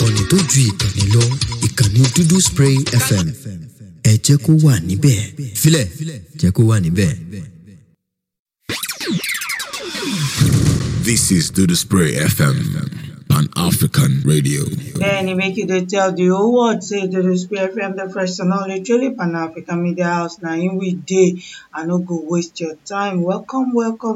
ìkànnì tó ju ìkànnì lọ, ìkànnì Dúdú Spray FM. Ẹ jẹ́ kó wà níbẹ̀. Filẹ̀, jẹ́ kó wà níbẹ̀. This is Dúdú Spray FM, Pan-African radio. Then make you tell the whole world, say Dúdú Spray FM, the first and only truly Pan-African media house. Now in we day, I no go waste your time. Welcome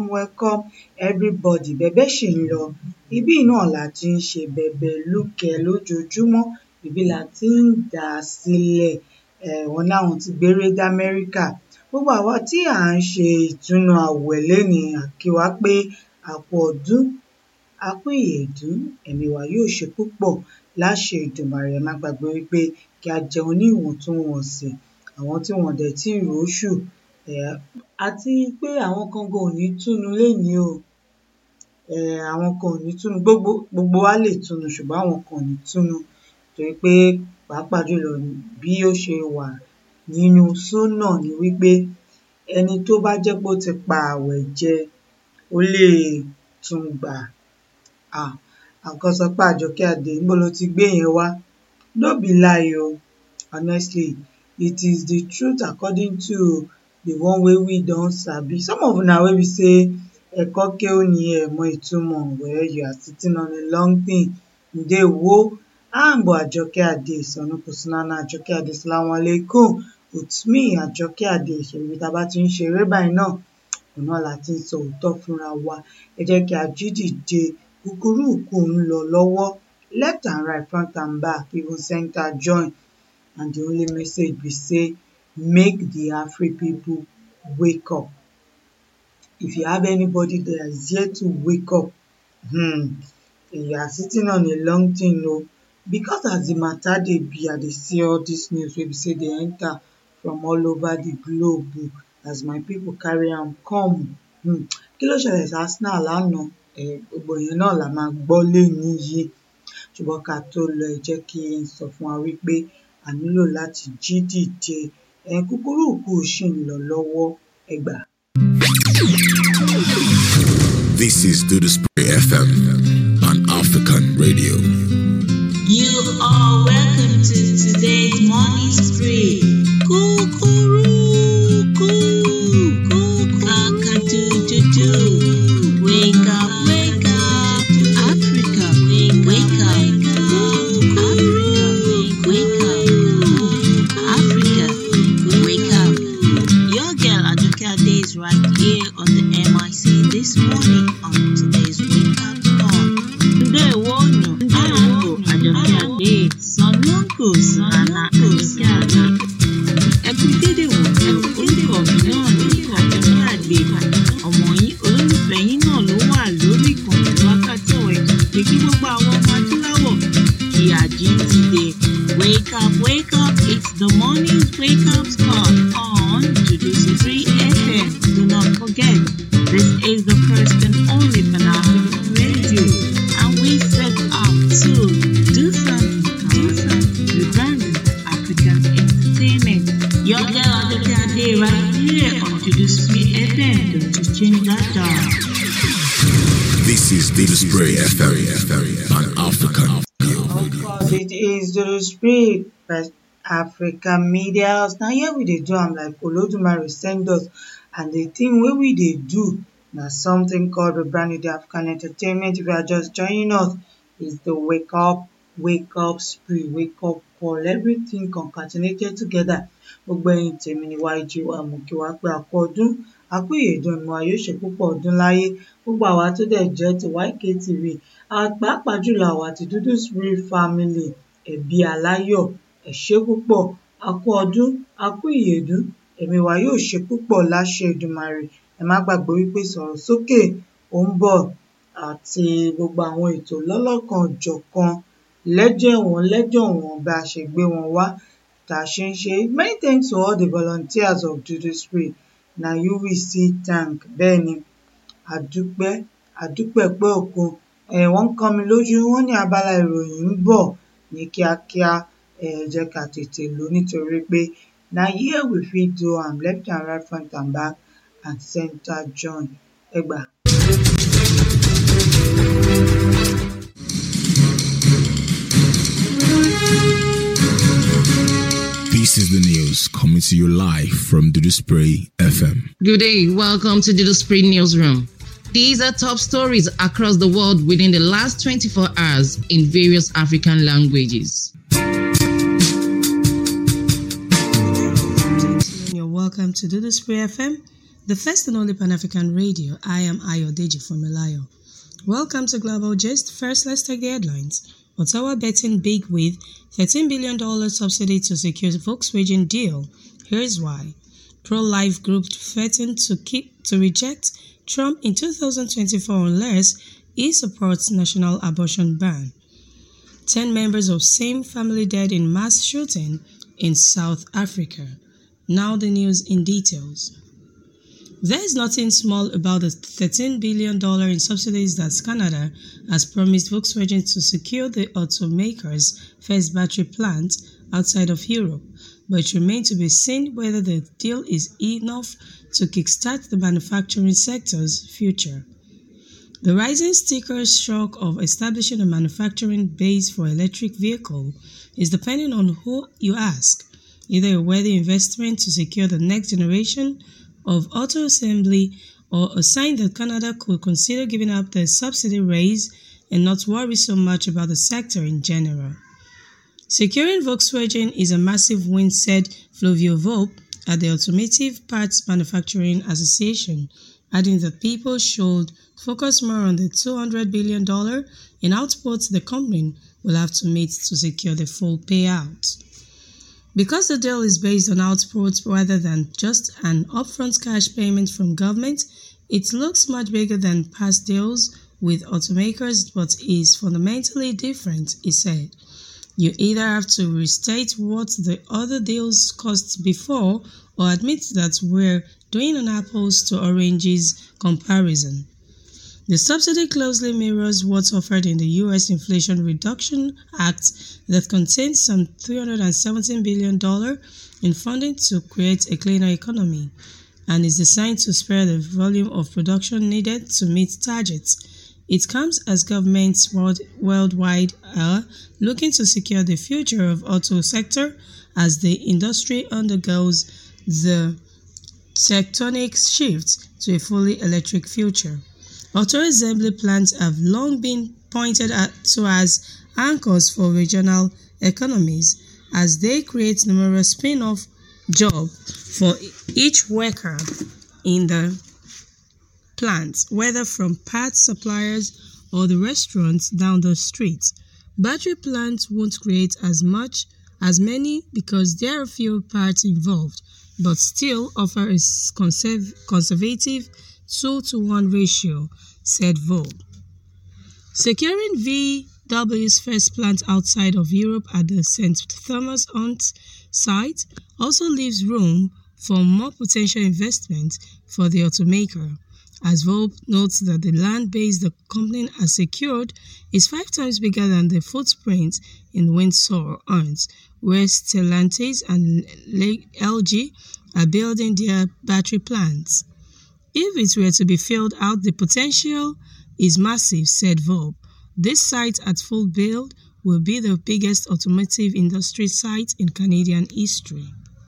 everybody. Bẹ̀bẹ̀ ṣì ń lọ. Ibi náà la ti ń ṣe bẹ̀bẹ̀ lúkẹ́ lójoojúmọ́. Ibi la ti ń dà sílẹ̀. Wọ́n láwọn ti gbére dé Amẹ́ríkà. Gbogbo àwa tí à ń ṣe ìtúnu àwẹ̀ lẹ́ni àkíwá pé àpò ọdún, àpò ìyèdún, ẹ̀mí wa yóò ṣe púpọ̀ láṣẹ Èdùmàrè. Má gbàgbé wípé kí a jẹun ní ìwọ̀ntúnwọ̀nsì. Àwọn tí wọ́n dẹ̀ tí róṣù, àti pé àwọn kan gan ò ní túnu léni o. Àwọn kan ò ní túnu, gbogbo wa lè túnu ṣùgbọ́n àwọn kan ò ní túnu. Torí pé pàápàá jùlọ bí ó ṣe wà nínú súnà ni wípé ẹni tó bá jẹ́ pé ó ti pa àwẹ̀ jẹ, ó lè tún gbà. Àkọ́ sọ pé Àjọkẹ́ Adé níbo ló ti gbé yẹn wá? No be lie o. Honestly, it is the truth according to the one wey we don sabi. Some of una wey be say ẹ̀kọ́ kéwú ni ẹ mọ ìtumọ̀, where you are sitting on a long thing. Ǹdẹ́ wo? Àǹbọ̀ Àjọkẹ́ Adé, Sọnù Kùsùnánà Àjọkẹ́ Adé, Assalamu alaikum. It's me, Àjọkẹ́ Adé. Ṣèbí tá bá ti ń ṣeré báyìí náà, ọ̀nà la ti ń sọ òótọ́ fúnra wa. Ẹ jẹ́ kí a jí dìde. Kúkúrúkù ń lọ lọ́wọ́, left and right, front and back, even center join. And the only message we say, make the Afri people wake up. If you have anybody that is yet to wake up, you are sitting on a long thing, no. Because as the matter dey be, I dey see all this news wey be say dey enter from all over the globe as my people carry am come. Kí ló ṣẹlẹ̀ sí Arsenal lánàá? Gbogbo yẹn náà la máa gbọ́ lénìí yìí. Ṣùgbọ́n ká tó lọ, ẹ jẹ́ kí n sọ fún wa wípé a nílò láti jí dìde. Kúkúrúkù ṣì ń lọ lọ́wọ́, ẹ gbà. This is Dúdú Spray FM, Pan-African radio. You are welcome to today's morning spree. Kukuruku, akadududu. Wake up, Africa. Wake up, Africa. Wake up. Your girl Àjọkẹ́ Adé is right here on the MIC this morning on today's Wake Up Call. Today, Àjọkẹ́ Adé, Sọnù Kùsùnánà Àjọkẹ́ Adé. Ẹkú dédé wò ó, orúkọ mi náà ní Àjọkẹ́ Adé. Ọmọ yín, olólùfẹ́ yín náà ló wà lórí ìkànnì wákàtí ọ̀wẹ́ pé kí gbogbo àwọn ọmọ adúláwọ̀ kí a jí dìde. Wake up, it's the morning wake up call on Dúdú Spray FM. Do not forget, this is the first and only Pan-African radio, and we set out to do something regarding African entertainment. Your girl Àjọkẹ́ Adé right here on Dúdú Spray FM. Don't you change that dial. This is Dúdú Spray FM, Pan-African radio. Of course, it is Dúdú Spray Africa Media House. Now here we dey do am like Olódùmarè send us, and the thing wey we dey do na something called rebranding the African entertainment. If you are just joining us, is the wake up spree, wake up call, everything concatenated together. Gbogbo ẹ̀yin tèmi ni wá jí wa mú kí wá pé àkú ọdún, àkú ìyèdún ni wa yóò ṣe púpọ̀ ọdún láyé. Gbogbo àwa tó dẹ̀ jẹ́ ti YKTV, pàápàá jùlọ àwa ti Dúdú Spray family, ẹbí aláyọ̀, ẹ ṣé púpọ̀. Àkú ọdún, àkú ìyèdún, ẹ̀mí wa yóò ṣe púpọ̀ láṣẹ Èdùmàrè. Ẹ má gbàgbé wípé sọ̀rọ̀ sókè ó ń bọ̀, àti gbogbo àwọn ètò lọ́lọ́kan jọ̀kan lẹ́jọ̀ wọn bá a ṣe gbé wọn wá tá a ṣe ń ṣe. Many thanks to all the volunteers of Dúdú Spray. Na you we see thank. Bẹ́ẹ̀ ni, àdúpẹ́ pé òkun. Wọ́n ń kán mi lójú, wọ́n ní abala ìròyìn ń bọ̀ ní kíákíá. Jẹ́ ká tètè lò nítorí pé na here we fit do am, left and right, front and back, and center join. Ẹ gbà. is the news coming to you live from Dudu Spray FM. Good day, welcome to Dudu Spray Newsroom. These are top stories across the world within the last 24 hours in various African languages. You're welcome to Dudu Spray FM, the first and only Pan-African radio. I am Ayodeji from Elayo. Welcome to Global Gist. First, let's take the headlines. Ottawa betting big with $13 billion subsidy to secure Volkswagen deal. Here's why. Pro-life group threatened to reject Trump in 2024 unless he supports national abortion ban. 10 members of same family dead in mass shooting in South Africa. Now the news in details. There is nothing small about the $13 billion in subsidies that Canada has promised Volkswagen to secure the automaker's first battery plant outside of Europe, but it remains to be seen whether the deal is enough to kickstart the manufacturing sector's future. The rising sticker shock of establishing a manufacturing base for electric vehicle is depending on who you ask, either a worthy investment to secure the next generation of auto assembly or a sign that Canada could consider giving up the subsidy raise and not worry so much about the sector in general. Securing Volkswagen is a massive win, said Flavio Volpe at the Automotive Parts Manufacturing Association, adding that people should focus more on the $200 billion in output the company will have to meet to secure the full payout. Because the deal is based on output rather than just an upfront cash payment from government, it looks much bigger than past deals with automakers but is fundamentally different, he said. You either have to restate what the other deals cost before or admit that we're doing an apples to oranges comparison. The subsidy closely mirrors what's offered in the U.S. Inflation Reduction Act that contains some $317 billion in funding to create a cleaner economy and is designed to spare the volume of production needed to meet targets. It comes as governments worldwide are looking to secure the future of auto sector as the industry undergoes the tectonic shift to a fully electric future. Auto assembly plants have long been pointed to as anchors for regional economies as they create numerous spin-off jobs for each worker in the plant, whether from parts suppliers or the restaurants down the street. Battery plants won't create as many because there are fewer parts involved, but still offer a conservative 2-to-1 ratio, said Volpe. Securing VW's first plant outside of Europe at the St. Thomas Hunt site also leaves room for more potential investment for the automaker, as Volpe notes that the land base the company has secured is 5 times bigger than the footprint in Windsor Hunt, where Stellantis and LG are building their battery plants. If it were to be filled out, the potential is massive, said Volpe. This site at full build will be the biggest automotive industry site in Canadian history.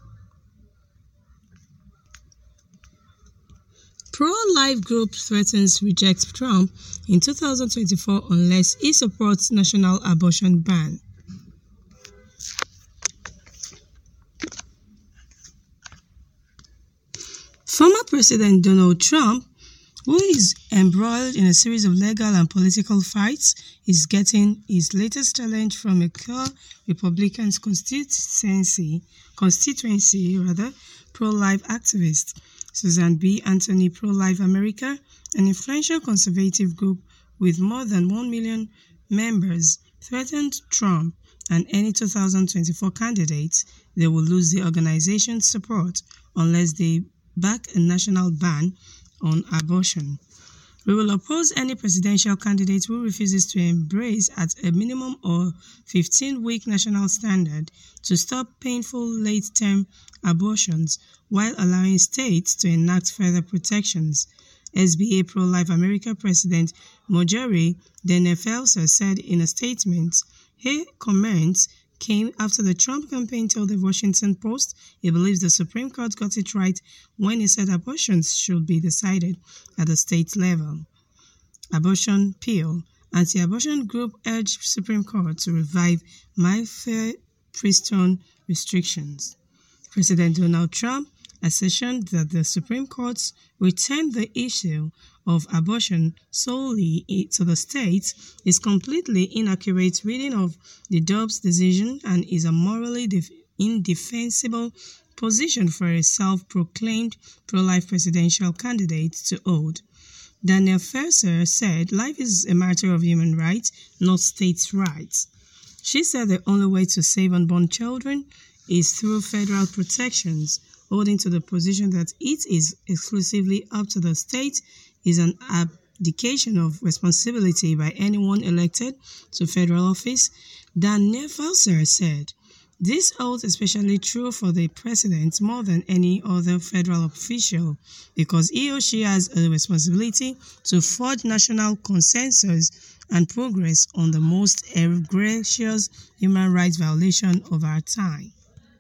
Pro-life group threatens reject Trump in 2024 unless he supports national abortion ban. Former President Donald Trump, who is embroiled in a series of legal and political fights, is getting his latest challenge from a core Republican constituency, pro-life activist. Susan B. Anthony Pro-Life America, an influential conservative group with more than 1 million members, threatened Trump and any 2024 candidates they will lose the organization's support unless they back a national ban on abortion. We will oppose any presidential candidate who refuses to embrace at a minimum a 15-week national standard to stop painful late-term abortions while allowing states to enact further protections, SBA Pro-Life America President Marjorie Denner Felser said in a statement. Her comments came after the Trump campaign told the Washington Post he believes the Supreme Court got it right when he said abortions should be decided at the state level. Abortion Pill. Anti-abortion group urged Supreme Court to revive mifepristone restrictions. President Donald Trump assertion that the Supreme Court returned the issue of abortion solely to the states is completely inaccurate reading of the Dobbs decision and is a morally indefensible position for a self-proclaimed pro-life presidential candidate to hold. Daniel Ferser said life is a matter of human rights, not states' rights. She said the only way to save unborn children is through federal protections, holding to the position that it is exclusively up to the state is an abdication of responsibility by anyone elected to federal office. Daniel Ferser said, this holds especially true for the president more than any other federal official because he or she has a responsibility to forge national consensus and progress on the most egregious human rights violation of our time.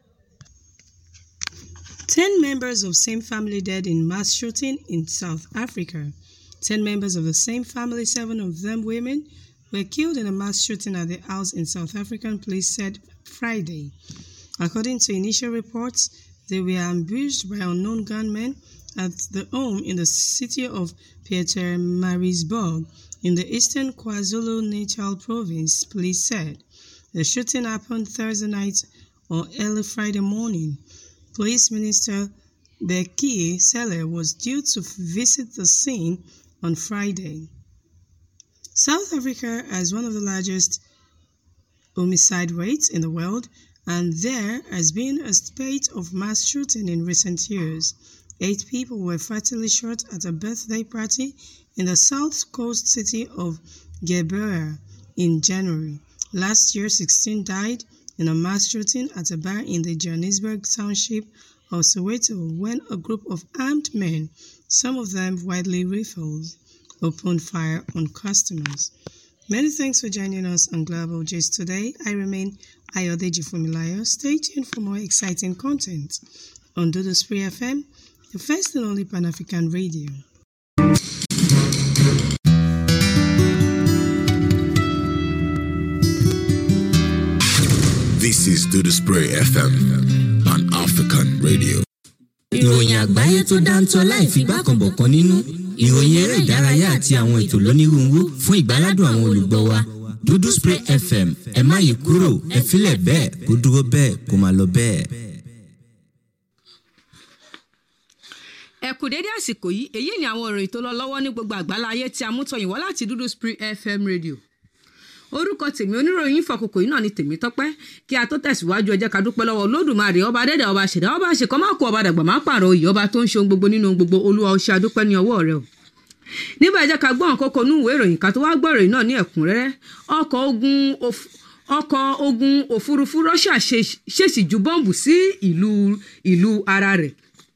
10 members of same family dead in mass shooting in South Africa. 10 members of the same family, 7 of them women, were killed in a mass shooting at the house in South African police said Friday. According to initial reports, they were ambushed by unknown gunmen at the home in the city of Pietermaritzburg in the eastern KwaZulu-Natal province, police said. The shooting happened Thursday night or early Friday morning. Police Minister Becky Cele was due to visit the scene on Friday. South Africa has one of the largest homicide rates in the world, and there has been a spate of mass shooting in recent years. 8 people were fatally shot at a birthday party in the south coast city of Geberia in January. Last year, 16 died in a mass shooting at a bar in the Johannesburg township of Soweto when a group of armed men, some of them widely rifles, opened fire on customers. Many thanks for joining us on Global Gist today. I remain Ayodeji Fumilayo. Stay tuned for more exciting content on Dodo Spree FM, the first and only Pan-African radio. This is Dodo Spree FM, Pan-African radio. Ìròyìn àgbáyé tó dáńtọ́ láì fi gbákanbọ̀kan nínú. Ìròyìn eré ìdárayá àti àwọn ètò lónírúurú fún ìgbáládùn àwọn olùgbọ́ wa. Dodo Spree FM, ẹ má yí kúrò, ẹ filẹ̀ bẹ́ẹ̀, kó dúró bẹ́ẹ̀, kó máa lọ bẹ́ẹ̀. Ẹ kú dédé àsìkò yìí, èyí ni àwọn ìròyìn tó lọ lọ́wọ́ ní gbogbo àgbáláyé tí a mú tọyìn wá láti Dodo Spree FM radio. Orúkọ tèmi oníròyìn fọkòkò yìí náà ni Tèmítọ́pẹ́. Kí a tó tẹ̀síwájú ẹ jẹ́ ká dúpẹ́ lọ́wọ́ Olódùmarè ọba dẹ́dẹ́ ọba ṣẹ̀dá ọba àṣekọ́ máa kó ọba dàgbà máa pààrọ̀ òye ọba tó ń ṣe ohun gbogbo nínú ohun gbogbo. Olúwa ó ṣe àdúpẹ́ ní ọwọ́ rẹ o. Nígbà ẹ jẹ́ ká gbọ́ nǹkan kan nínú ìwé ìròyìn ká tó wá gbọ́ ìròyìn náà ní ẹ̀kúnrẹ́rẹ́. Ọkọ̀ ogun òfurufú Russia ṣèṣì ju bọ́ǹbù sí ìlú ara rẹ̀.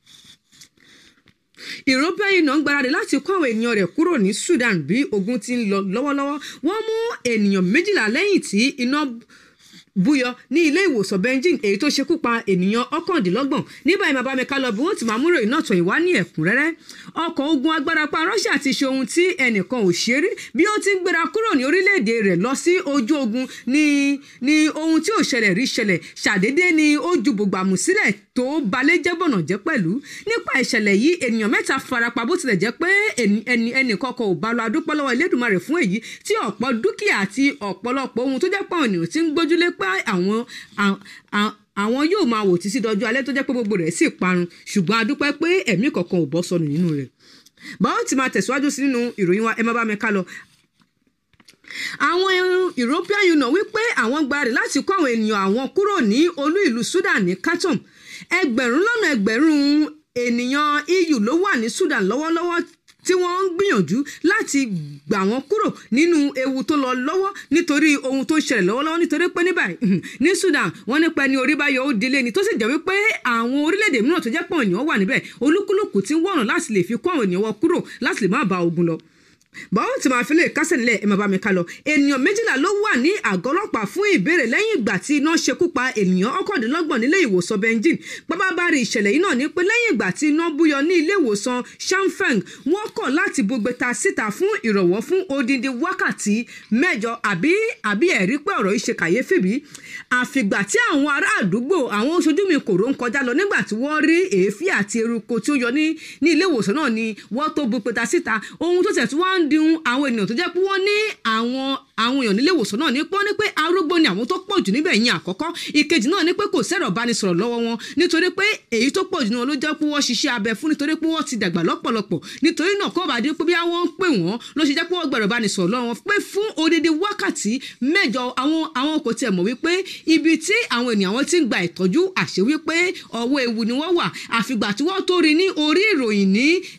European Union gbáradì láti kó àwọn ènìyàn rẹ̀ kúrò ní Sudan bí ogun ti ń lọ lọ́wọ́lọ́wọ́. Wọ́n mú ènìyàn 12 lẹ́yìn tí iná búyọ ní ilé ìwòsàn Beijing èyí tó ṣekú pa ènìyàn 29. Ní báyìí bàbá mi ká lọ bí wọ́n ti máa múrò iná tọ̀ ìwá ní ẹ̀kúnrẹ́rẹ́. Ọkọ̀ ogun agbára pa Russia ti ṣe ohun tí ẹnìkan ò ṣe rí bí ó ti ń gbéra kúrò ní orílẹ̀-èdè rẹ̀ lọ sí ojú ogun ní ohun tí ò ṣẹlẹ̀ rí ṣẹlẹ̀ ṣàdédé ni ó ju bùgbàmù sílẹ̀ tó balẹ̀ jẹ́ bọ̀nà jẹ́ pẹ̀lú. Nípa ìṣẹ̀lẹ̀ yìí ènìyàn 3 farapa bó tilẹ̀ jẹ́ pé ẹnìkan kò bá lọ adúpẹ́ lọ́wọ́ Elédùmarè fún èyí tí ọ̀pọ̀ dúkìá àti ọ̀pọ̀lọpọ̀ ohun tó jẹ́ pé ènìyàn ti ń gbójúlé pé àwọn yóò máa wò títí dọjọ́ alẹ́ tó jẹ́ pé gbogbo rẹ̀ sì parun ṣùgbọ́n adúpẹ́ pé ẹ̀mí kankan ò bọ́ sọnù nínú rẹ̀. Báwo ti máa tẹ̀síwájú sí nínú ìròyìn wa ẹ má bá mi ká lọ. Àwọn European Union wípé àwọn gbáradì láti kó àwọn ènìyàn àwọn kúrò ní olú ìlú Sudan ní Khartoum. Ẹgbẹ̀rún ènìyàn EU ló wà ní Sudan lọ́wọ́lọ́wọ́ tí wọ́n ń gbìyànjú láti gbà wọ́n kúrò nínú ewu tó lọ lọ́wọ́ nítorí ohun tó ń ṣẹlẹ̀ lọ́wọ́lọ́wọ́ nítorí pé ní báyìí ní Sudan wọ́n nípa ẹni orí bá yọ ó délé ni tó sì jẹ́ wípé àwọn orílẹ̀-èdè mìíràn tó jẹ́ pọ̀ ènìyàn wà níbẹ̀ olúkúlùkù tí ń wọ̀nà láti lè fi kó àwọn ènìyàn wọn kúrò láti lè má bá ogun lọ. báwo tí màá fi lè kásẹ̀ nílẹ̀ ẹ̀ máa bá mi ká lọ. ènìyàn 12 ló wà ní àgọ́ ọlọ́pàá fún ìbéèrè lẹ́yìn ìgbà tí iná ṣekú pa ènìyàn 29 nílé ìwòsàn Beijing. bábábárí ìṣẹ̀lẹ̀ yìí náà ni pé lẹ́yìn ìgbà tí iná búyọ ní ilé ìwòsàn Shanfeng wọ́n kọ̀ láti bugbeta síta fún ìrànwọ́ fún odindi wákàtí 8 àbí ẹ̀rí pé ọ̀rọ̀ yìí ṣe kàyéfì bí. àfìgbà tí àwọn ará àdúgbò àwọn oṣojú mi kòró ń kọjá lọ nígbà tí wọ́n rí èéfín àti eruku tí ó yọ ní ilé ìwòsàn náà ni wọ́n tó bugbeta síta. ohun tó tẹ̀ tí wọ́n ń dun àwọn ènìyàn tó jẹ́ pé wọ́n ní àwọn èèyàn nílé ìwòsàn náà ní pé wọ́n ní pé arúgbó ni àwọn tó pọ̀ jù níbẹ̀ yín àkọ́kọ́. ìkejì náà ní pé kò sẹ́rọ̀ bánisọ̀rọ̀ lọ́wọ́ wọn nítorí pé èyí tó pọ̀ jù náà ló jẹ́ pé wọ́n ṣiṣẹ́ abẹ fún nítorí pé wọ́n ti dàgbà lọ́pọ̀lọpọ̀. nítorí náà kó bá dé pé bí wọ́n ń pè wọ́n ló ṣe jẹ́ pé wọ́n gbẹ̀rọ̀ bánisọ̀rọ̀ lọ́wọ́ wọn pé fún odidi wákàtí 8 àwọn kò tiẹ̀ mọ̀ wípé ibi tí àwọn ènìyàn wọn ti ń gba ìtọ́jú àṣẹ wípé ọwọ́ ewu ni wọ́n wà àfìgbà tí wọ́n tó rí ní orí ìròyìn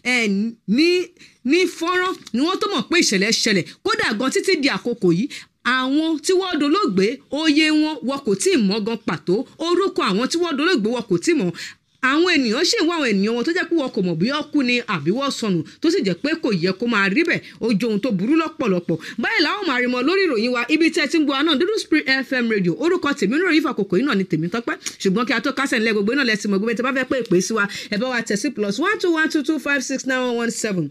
ní fọ́nrán ni wọ́n tó mọ̀ pé ìṣẹ̀lẹ̀ ṣẹlẹ̀. kódà gan títí di àkókò yìí àwọn tí wọ́n dolóògbé oyè wọn kò tí ì mọ̀ gan pàtó orúkọ àwọn tí wọ́n dolóògbé wọn kò tí ì mọ̀. àwọn ènìyàn ṣì ń wá àwọn ènìyàn wọn tó jẹ́ pé wọn kò mọ̀ bí wọ́n kú ni àbí wọ́n sọnù tó sì jẹ́ pé kò yẹ kó máa rí bẹ́ẹ̀ ó jẹ́ ohun tó burú lọ́pọ̀lọpọ̀. báyìí làwọn máa rí mọ lórí ìròyìn wa ibi tẹ́ ti ń gbọ́ àná Dúdú Spirit FM radio orúkọ tèmi ń ròyìn fàkókò yìí náà ni tèmi tọ́pẹ́ ṣùgbọ́n kí a tó kásẹ̀ nílẹ̀ gbogbo náà lẹ́sìn mọ̀ gbogbo tẹ́ bá fẹ́ pé ìpè sí wa ẹ bá wa tẹ̀ sí +12122569117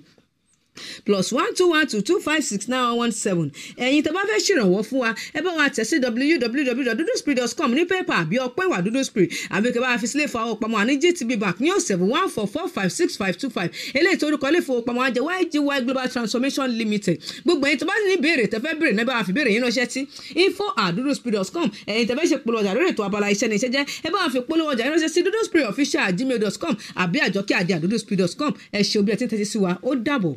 +12122569117 ẹ̀yin tó bá fẹ́ ṣèrànwọ́ fún wa ẹ bá wa tẹ̀ sí www.duduspirit.com ní pépà àbí ọpẹ́ ìwà Dúdú Spirit àbí kẹ́ bá fi sílé ìfowópamọ́ àní GTB Bank ní 07144565525 eléyìí tó orúkọ ilé ìfowópamọ́ àjẹ YGY Global Transformation Limited. gbogbo ẹ̀yin tó bá ní béèrè tẹ́ fẹ́ béèrè náà bá wa fi béèrè yín ránṣẹ́ sí info@duduspirit.com. ẹ̀yin tẹ́ fẹ́ ṣe polówó ọjà lórí ètò abala iṣẹ́ ní iṣẹ́ jẹ́ ẹ bá wa fi polówó ọjà ránṣẹ́ sí duduspiritofficial@gmail.com àbí àjọkẹ́@duduspirit.com. ẹ ṣe òbí ẹ tí ń tẹ́tí sí wa ó dàbọ̀.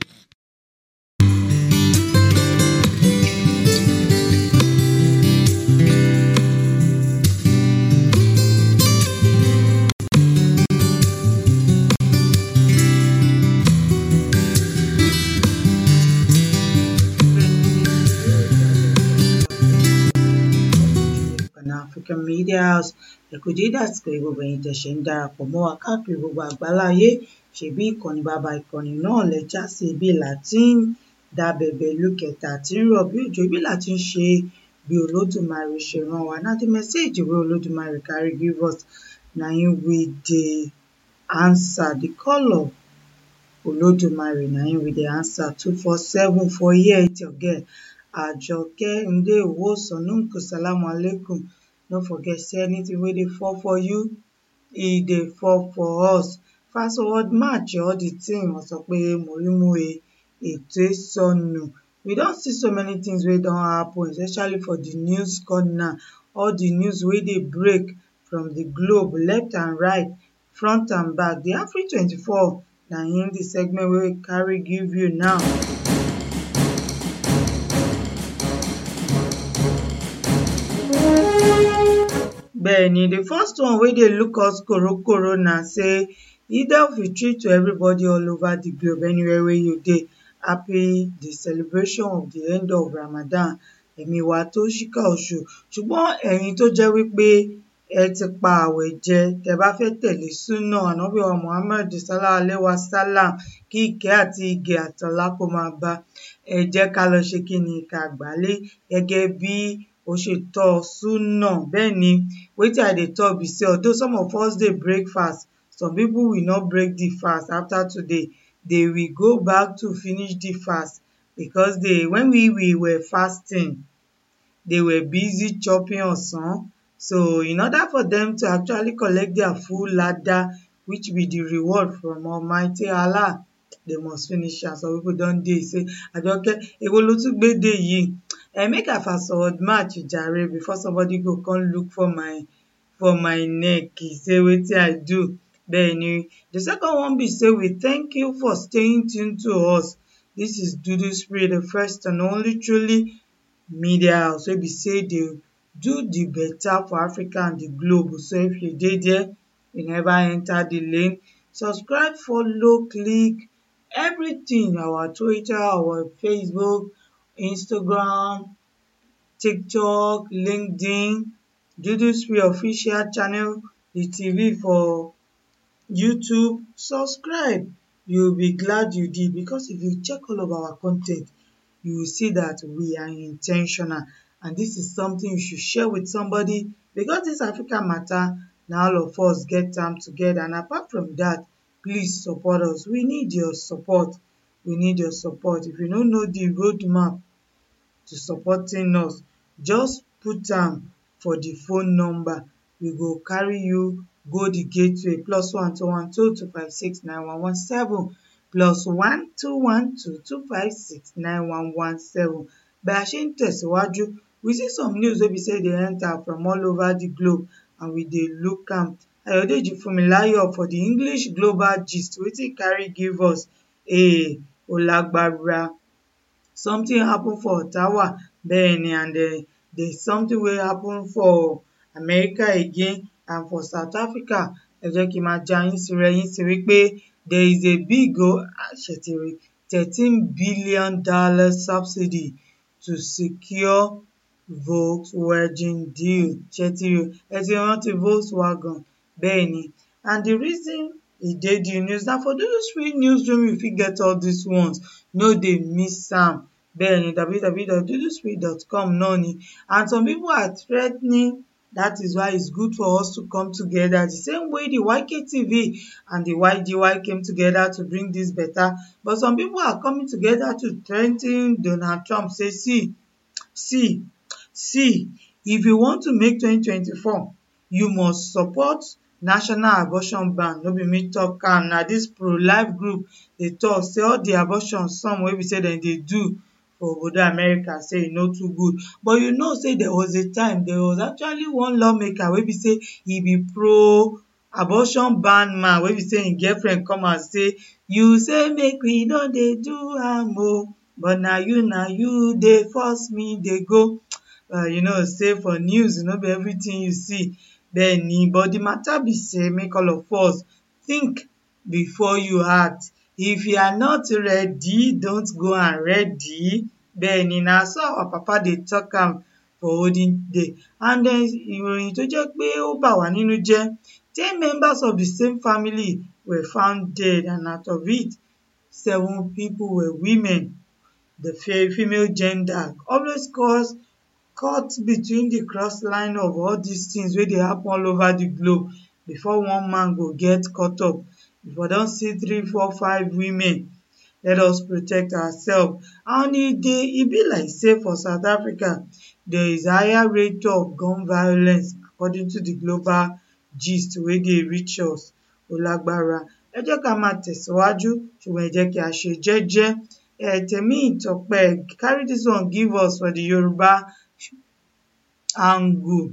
African Media House ẹ̀kú dídà tí pé gbogbo ẹ̀yin tẹ̀sẹ̀ ń darapọ̀ mọ́ wa káàkiri gbogbo àgbáláyé ṣebí ìkànnì bàbá ìkànnì náà lẹ́jà sí ibi láti ń da bẹ̀bẹ̀ lókẹ̀tà tí ń rọ̀ bí òjò ibi láti ń ṣe bí Olódùmarè ṣe rán wa náà the message wey Olódùmarè carry give us na him we dey answer the call of Olódùmarè na him we dey answer 247 for here it's your girl Àjọkẹ́ Ndewo Sonunku salamu alaikum. No forget say anything wey dey fall for you e dey fall for us. Fast forward march all the thing wọ́n sọ pé mòrímùé ètò ìsọnù. We don see so many things wey don happen especially for the news corner. All the news wey dey break from the globe left and right front and back. The Afri24 na him the segment wey we carry give you now. Bẹ́ẹ̀ni, the first one wey dey look us korokoro na say Eid al-Fitr to everybody all over the globe anywhere wey you dey. Happy the celebration of the end of Ramadan. Ẹ̀mí wa tó ṣíkà oṣù. Ṣùgbọ́n ẹ̀yin tó jẹ́ wípé ẹ ti pa àwẹ̀ jẹ tẹ́ bá fẹ́ tẹ̀lé súnà Ànábì wa Muhammad sallallahu alaihi wasallam kí ìkẹ́ àti ìgẹ̀ àtọlá kó máa bá ẹ jẹ́ ká lọ ṣe kí ni ká gbálé gẹ́gẹ́ bí ó ṣe tọ́ súnà. Bẹ́ẹ̀ ni wetin I dey talk be say although some of us dey break fast some people will not break the fast after today they will go back to finish the fast because when we were fasting they were busy chopping ọ̀sán. So in order for them to actually collect their full ladder which be the reward from Almighty Allah they must finish am. Some people don dey say Àjọkẹ́ èwo ló tún gbé dé yìí make I fast forward march jare before somebody go come look for my neck say wetin I do. Bẹ́ẹ̀ni the second one be say we thank you for staying tuned to us. This is Dúdú Spirit, the first and only truly media house wey be say dey do the better for Africa and the globe. So if you dey there you never enter the lane, subscribe, follow, click everything, our Twitter, our Facebook, Instagram, TikTok, LinkedIn, Dúdú Spirit official channel, the TV for YouTube. Subscribe, you'll be glad you did because if you check all of our content you will see that we are intentional, and this is something you should share with somebody, because this Africa matter na all of us get am together. And apart from that, please support us. We need your support. We need your support. If you no know the roadmap to supporting us, just put am for the phone number. We go carry you go the gateway +12122569117 +12122569117. Bí a ṣe ń tẹ̀síwájú, we see some news wey be say dey enter from all over the globe, and we dey look am. Ayodeji Funmilayo for the English Global Gist, wetin e carry give us? Ó lágbára. Something happen for Ottawa, bẹ́ẹ̀ni, and there's something wey happen for America again and for South Africa. Ẹ jẹ́ kí n máa já yín sí rẹ yín sí wípé there is a big ṣètìrí $13 billion subsidy to secure Volkswagen deal. Ṣètìrí ẹ ti rántí Volkswagen, bẹ́ẹ̀ni, and the reason e dey the news na for Duduspree newsroom you fit get all these ones. No dey miss am. Bẹ́ẹ̀ni, www.duduspree.com náà ni. And some people are threatening. That is why it's good for us to come together the same way the YKTV and the YGY came together to bring this better. But some people are coming together to threaten Donald Trump. Say, see, if you want to make 2024, you must support national abortion ban. No be me talk am, na this pro-life group dey talk say all the abortion some wey be say dem dey do for obodo America say e no too good. But you know say there was a time, there was actually one lawmaker wey be say e be pro-abortion ban man, wey be say im girlfriend come out say, you say make we no dey do am o, but na you dey force me dey go. You know say for news no be everything you see. Bẹ́ẹ̀ni, but the matter be say make all of us think before you act. If you are not ready, don't go and ready. Bẹ́ẹ̀ni, na so our papa dey talk am for olden day. And then ìròyìn tó jẹ́ pé ó bà wá nínú jẹ́, 10 members of the same family were found dead, and out of it 7 people were women. The female gender always cause caught between the cross line of all these things wey dey happen all over the globe. Before one man go get caught up, before don see 3, 4, 5 women. Let us protect ourselves. And e be like say for South Africa, there is higher rate of gun violence according to the global gist wey dey reach us. Ó lágbára. Ẹ jẹ́ ká máa tẹ̀síwájú, ṣùgbọ́n ẹ jẹ́ kí a ṣe jẹ́jẹ́. Tèmi Ìtọ́pẹ́ carry this one give us for the Yoruba angle.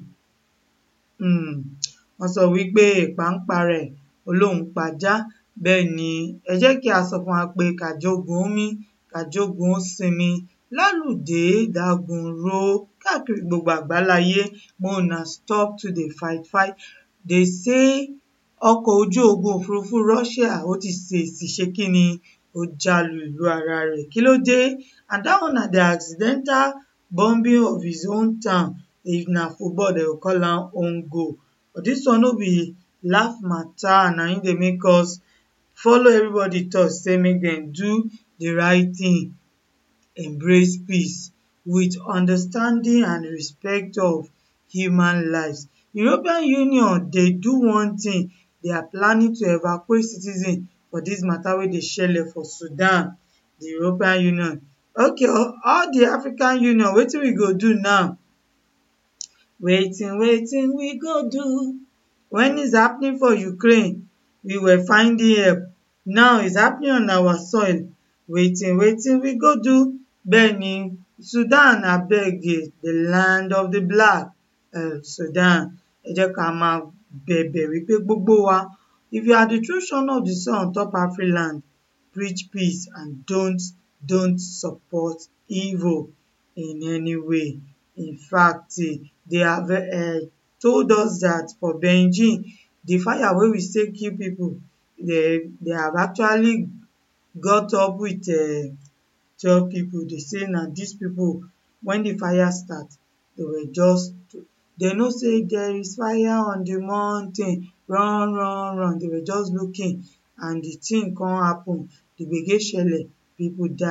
Wọ́n sọ wípé èpà ń parẹ̀, olóhùn pajá. Bẹ́ẹ̀ ni, ẹ jẹ́ kí a sọ fún wa pé kàjógun omi, kàjógun ó sinmi, lálùdé dágun ró, káàkiri gbogbo àgbáláyé. Mo na stop to dey fight. They say ọkọ̀ ojú ogun òfurufú Russia ó ti ṣèèṣì ṣe kíni, ó jálù ìlú ara rẹ̀. Kí ló dé? And that one na the accidental bombing of his own town. If na football, they go call am own goal. But this one no be laugh matter, na im dey make us follow everybody talk say make dem do the right thing, embrace peace with understanding and respect of human lives. European Union dey do one thing. They are planning to evacuate citizens for this matter wey dey shele for Sudan. The European Union. Okay, all the African Union, wetin we go do now? Wetin we go do? When it's happening for Ukraine, we were finding help. Now it's happening on our soil. Wetin we go do? Bẹ́ẹ̀ni, Sudan abeg, the land of the black. Sudan, ẹ jẹ́ ká máa bẹ̀bẹ̀ wípé gbogbo wa, if you are the true son of the sun on top Afriland, preach peace and don't support evil in any way. In fact, they have told us that for Beijing, the fire wey we say kill people, they have actually got up with 12 people. They say na these people, when the fire start, they know say there is fire on the mountain, run. They were just looking, and the thing come happen. The gbege shele, people die.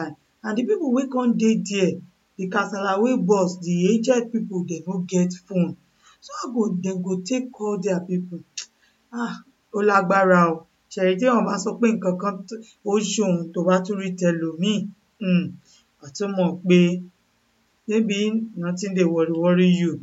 and the people wey come dey there, the kasala wey burst, the aged people dem no get phone. So how dem go take call their people? Ó lágbára o. Ṣẹ̀rí téèyàn bá sọ pé nǹkan kan ó ṣòun tó bá tún rí tẹlòmíì, wàá tún mọ̀ pé maybe nothing dey worry you.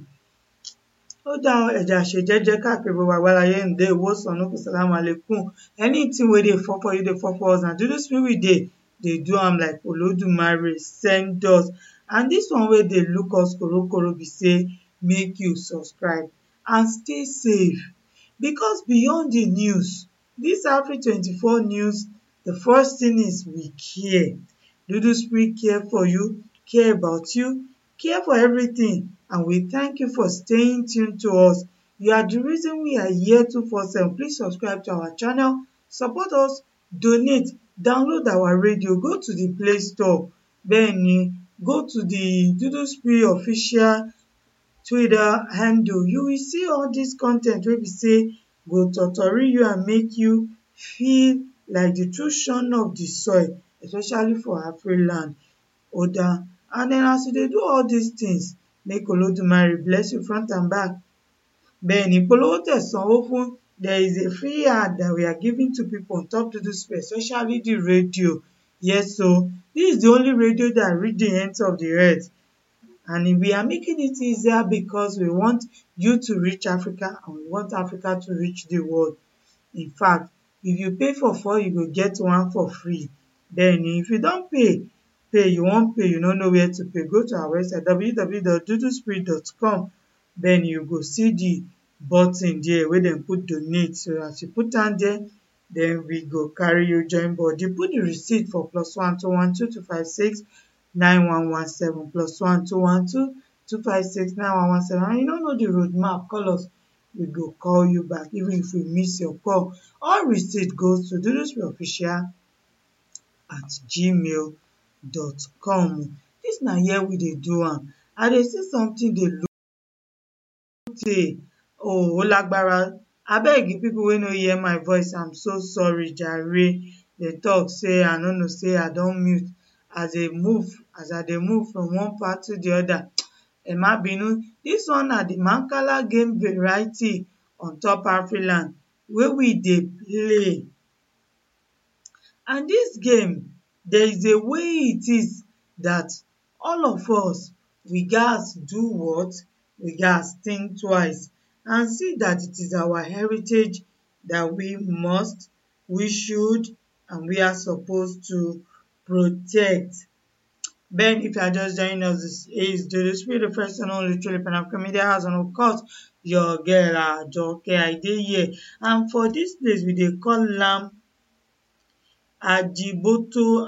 Ó dáa ẹ jẹ́ á ṣe jẹ́jẹ́ káàkiri gbogbo àgbáláyé ǹdẹ́ ìwòsàn kò sàlámù àlékún. Anything wey dey fall for you dey fall for us, na Dudu Spirit dey do am like Olódùmarè send us. And this one wey dey look us korokoro be say make you subscribe and stay safe, because beyond the news, this Afri24 news, the first thing is we care. Dudu Spirit care for you, care about you, care for everything, and we thank you for staying tuned to us. You are the reason we are here 247. Please subscribe to our channel, support us, donate, download our radio, go to the Play Store, bẹ́ẹ̀ni, go to the Dudu Spirit official Twitter handle. You will see all this content wey be say go totori you and make you feel like the true son of the soil, especially for Afriland. Oda, and then as you dey do all these things, make Olódùmarè bless you front and back. Bẹ́ẹ̀ni, ìpolówó tẹ̀sánwó fún, there is a free ad that we are giving to people on top Dudu Spirit, especially the radio. Yes, so this is the only radio that reach the ends of the earth, and we are making it easier because we want you to reach Africa and we want Africa to reach the world. In fact, if you pay for 4, you go get 1 for free. Bẹ́ẹ̀ni, if you don pay, you wan pay, you no know where to pay, go to our website www.duduspirit.com. Then you go see the button there wey dem put donate. So as you put am there, then we go carry you join body. Put the receipt for +1 212 256 9117 +1 212 256 9117. And you no know the road map, call us, we go call you back even if we miss your call. All receipt goes to duduspiritofficial@gmail.com. This na here we dey do am. I dey see something dey look tey. Ó lágbára. Abeg people wey no hear my voice, I'm so sorry jare. Dem talk say I no know say I don mute as I dey move from one part to the other. Ẹ má bínú. This one na the Mancala game variety on top Afriland wey we dey play. And this game, there is a way it is that all of us, we gats do what? We gats think twice and see that it is our heritage that we must, we should, and we are supposed to protect. Then if you are just joining us, this is Dudu Spirit, the first and only truly Pan-African media house, and of course your girl Ajoke, I dey here. And for this place we dey call am Ajiboto.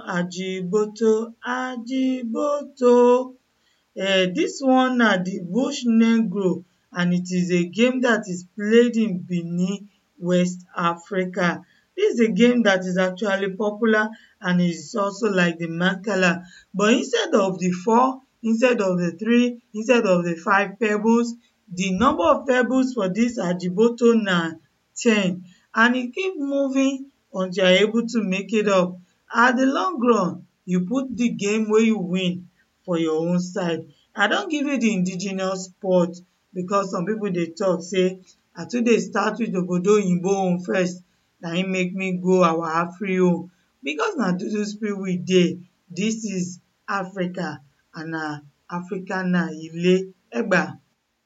This one na the Bush Negro, and it is a game that is played in Benin, West Africa. This is a game that is actually popular and is also like the Mancala, but instead of the 4, instead of the 3, instead of the 5 pebbles, the number of pebbles for this Ajiboto na 10, and it keep moving until you are able to make it up. At the long run, you put the game wey you win for your own side. I don give you the indigenous sport because some people dey talk say I too dey start with obodo oyinbo own first, na im make me go our Afri own, because na Dudu Spirit we dey. This is Africa, and na Africa na ile egba.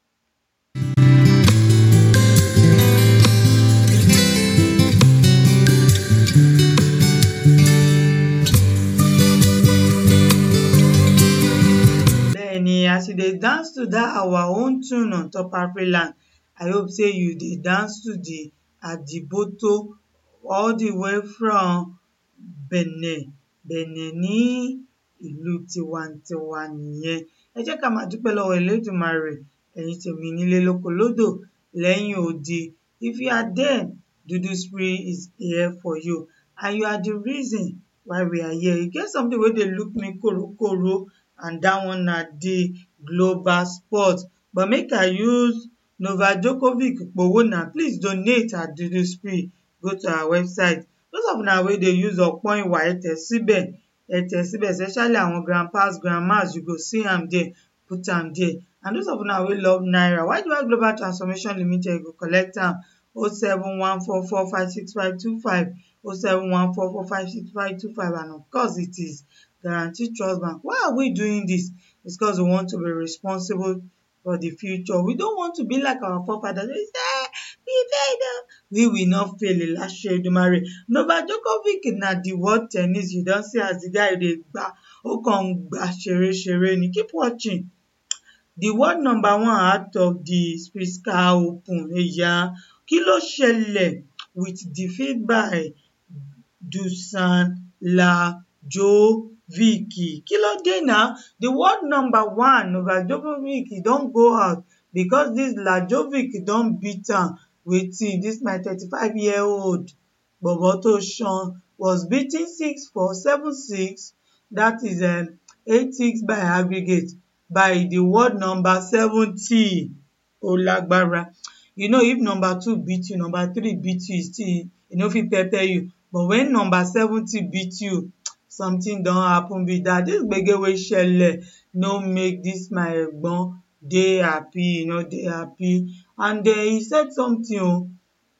As you dey dance to that our own tune on top Afriland, I hope say you dey dance to the Ajiboto all the way from Benin ní ìlú tiwantiwa nìyẹn. Ẹ jẹ́ ká máa dúpẹ́ lọ́wọ́ Elédùmarè, ẹ̀yin tèmi nílé lóko lódò lẹ́yìn odi. If you are there, Dudu Spirit is here for you, and you are the reason why we are here. You get something wey dey look me korokoro, and that one na the global sport. But make I use Novak Djokovic powo na. Please donate at Dudu Spirit. Go to our website. Those of una wey dey use Ọ̀pọ̀ ìwà ẹ tẹ̀ síbẹ̀, tẹ̀ síbẹ̀, especially àwọn grandpas, grandmas, you go see am there, put am there. And those of una wey love naira, YGY Global Transformation Limited, you go collect am 07144565525, 07144565525, and of course it is Guaranty Trust Bank. Why are we doing this? It's because we want to be responsible for the future. We don't want to be like our forefathers. We say, we failed. We will not fail. Elashe Edumare. Novak Djokovic na the world tennis. You don't see as the guy dey gba. O kan gba shere ni. Keep watching. The world number 1 out of the Swiss-Car Open. Eya. Kí ló ṣẹlẹ̀ with defeat by Dusan Lajovic. Kí ló dé now? The world number 1 Novak Djokovic don go out because this Lajovic don beat am. Wetin this my 35-year-old bobo to Sean was beaten 6-4, 7-6. That is 8-6 by aggregate by the world number 70. Olagbara. You know, if number 2 beat you, number 3 beat you, still you no fit pepper you. But when number 70 beat you, something don happen be that. This gbege wey ṣẹlẹ̀ no make this my egbon dey happy, dey happy. And he said something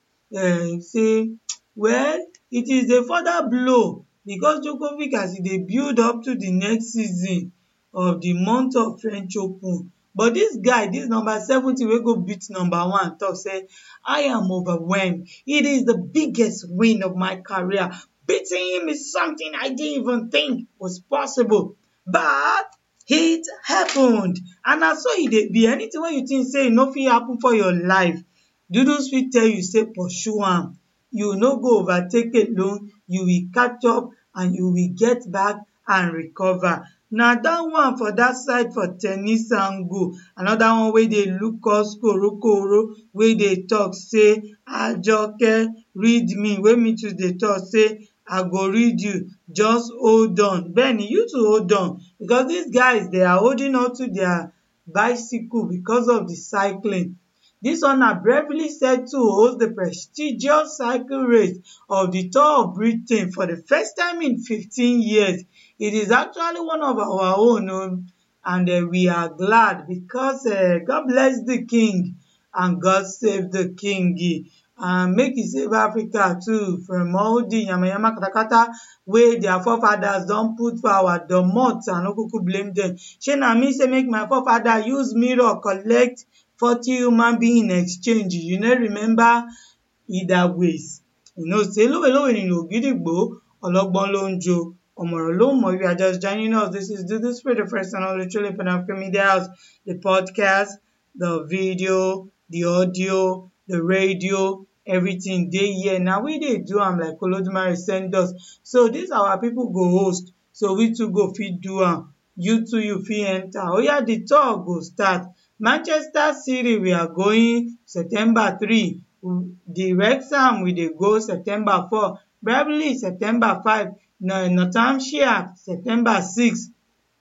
say, well, it is a further blow because Djokovic, as he dey build up to the next season of the month of French Open. But this guy, this number 70 wey go beat number 1, talk say, I am overwhelmed. It is the biggest win of my career. Beating him is something I didn't even think was possible. But it happened. And na so e dey be. Anything wey you think say e no fit happen for your life, Dudus fit tell you say pursue am. You no go overtake alone. You will catch up and you will get back and recover. Na that one for that side for tennis angle. Another one wey dey look us korokoro, wey dey talk say, Ajoke, read me. Wey me too dey talk say, I go read you. Just hold on. Benny, you too hold on. Because these guys, they are holding on to their bicycle because of the cycling. This one are bravely set to host the prestigious cycle race of the Tour of Britain for the first time in 15 years. It is actually one of our own, and we are glad because God bless the king and God save the king. And make e save Africa too from all the yamayama katakata wey their forefathers don put for our domot. I no kuku blame them. Shey na me say make my forefather use mirror collect 40 human being in exchange. You no remember either ways. You know say lowe nínú ògìdìgbò ọlọ́gbọ́n ló ń jó ọ̀mọ̀ràn ló ń mọ̀. You are just joining us. This is Do This for the first and only truly Pan-African Media House. The podcast, the video, the audio, the radio, everything dey here. Now we dey do am like Olodumare send us. So these our people go host. So we too go fit do am. You too, you fit enter. Oya, the tour go start. Manchester City, we are going September 3. The Wrexham, we dey go September 4. Beverly, September 5. Nottinghamshire, September 6.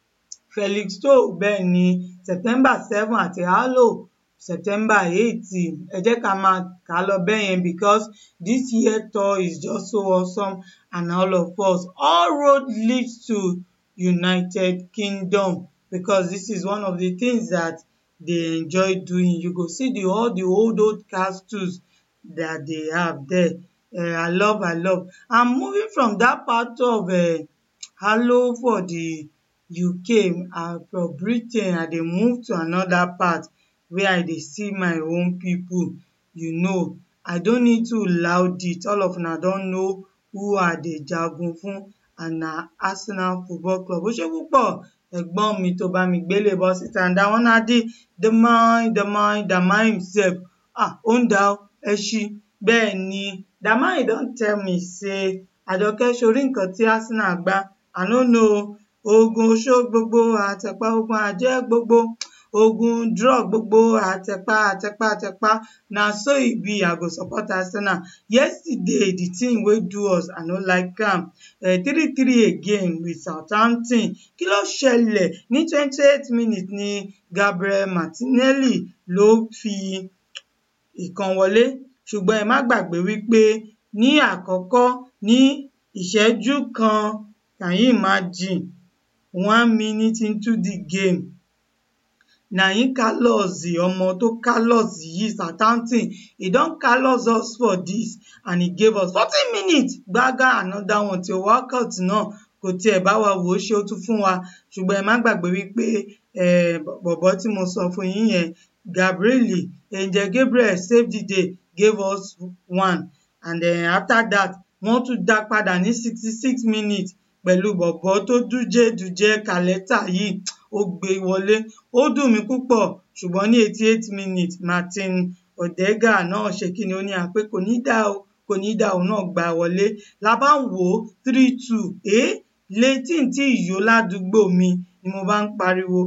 Felixstowe, Benny, September 7. Àti Harlow, September 8. Ẹ jẹ́ ká máa kà lọ bẹ́ẹ̀ yẹn because this year tour is just so awesome and all of us. All road leads to United Kingdom because this is one of the things that they enjoy doing. You go see all the old castles that they have there. I love. I'm moving from that part of Harlow for the UK for Britain. I dey move to another part where I dey see my own people. You know, I don't need to loud it. All of una don know who I dey jagun fún, and na Arsenal Football Club. Ó ṣe púpọ̀ ẹ̀gbọ́n mi tó bá mi gbélé bọ́ síta, and that one na the man himself. Ó ń dá ẹṣin. Bẹ́ẹ̀ ni, Damain don tell me say, Àjọkẹ́ sórí nǹkan tí Arsenal gbá. I no know. Ogun oṣó gbogbo àtẹ̀pá, ogun àjẹ́ gbogbo, ogun drug gbogbo àtẹ̀pá. Na so e be. I go support Arsenal. Yesterday, the thing wey do us, I no like am. 3-3 again with Southampton. Kí ló ṣẹlẹ̀? Ní 28 minutes ni Gabriel Martinelli ló fi ìkan wọlé. Ṣùgbọ́n ẹ má gbàgbé wípé ní àkọ́kọ́ ní ìṣẹ́jú kan Can you imagine 1 minute into the game? Na him callous omo to callous yìí Southampton, he don callous us for this and he gave us 40 minutes gbága another one till workout náà kò tiẹ̀ bá wa wò ó ṣe ó tún fún wa ṣùgbọ́n ẹ má gbàgbé wípé bọ̀bọ́ tí mo sọ fún yín yẹn Angel Gabriel save the day gave us 1 and then after that wọ́n tún dá padà ní 66 minutes pẹ̀lú bọ̀bọ́ tó dújẹ́ Caleta yìí ó gbé wọlé ó dùn mí púpọ̀ ṣùgbọ́n ní 88 minutes Martin Odegaard náà ṣe kí ni ó ní àpé kò ní dá òun náà gbà wọlé la bá ń wò ó 3-2 létí tí ìyó ládùúgbò mi ni mo bá ń pariwo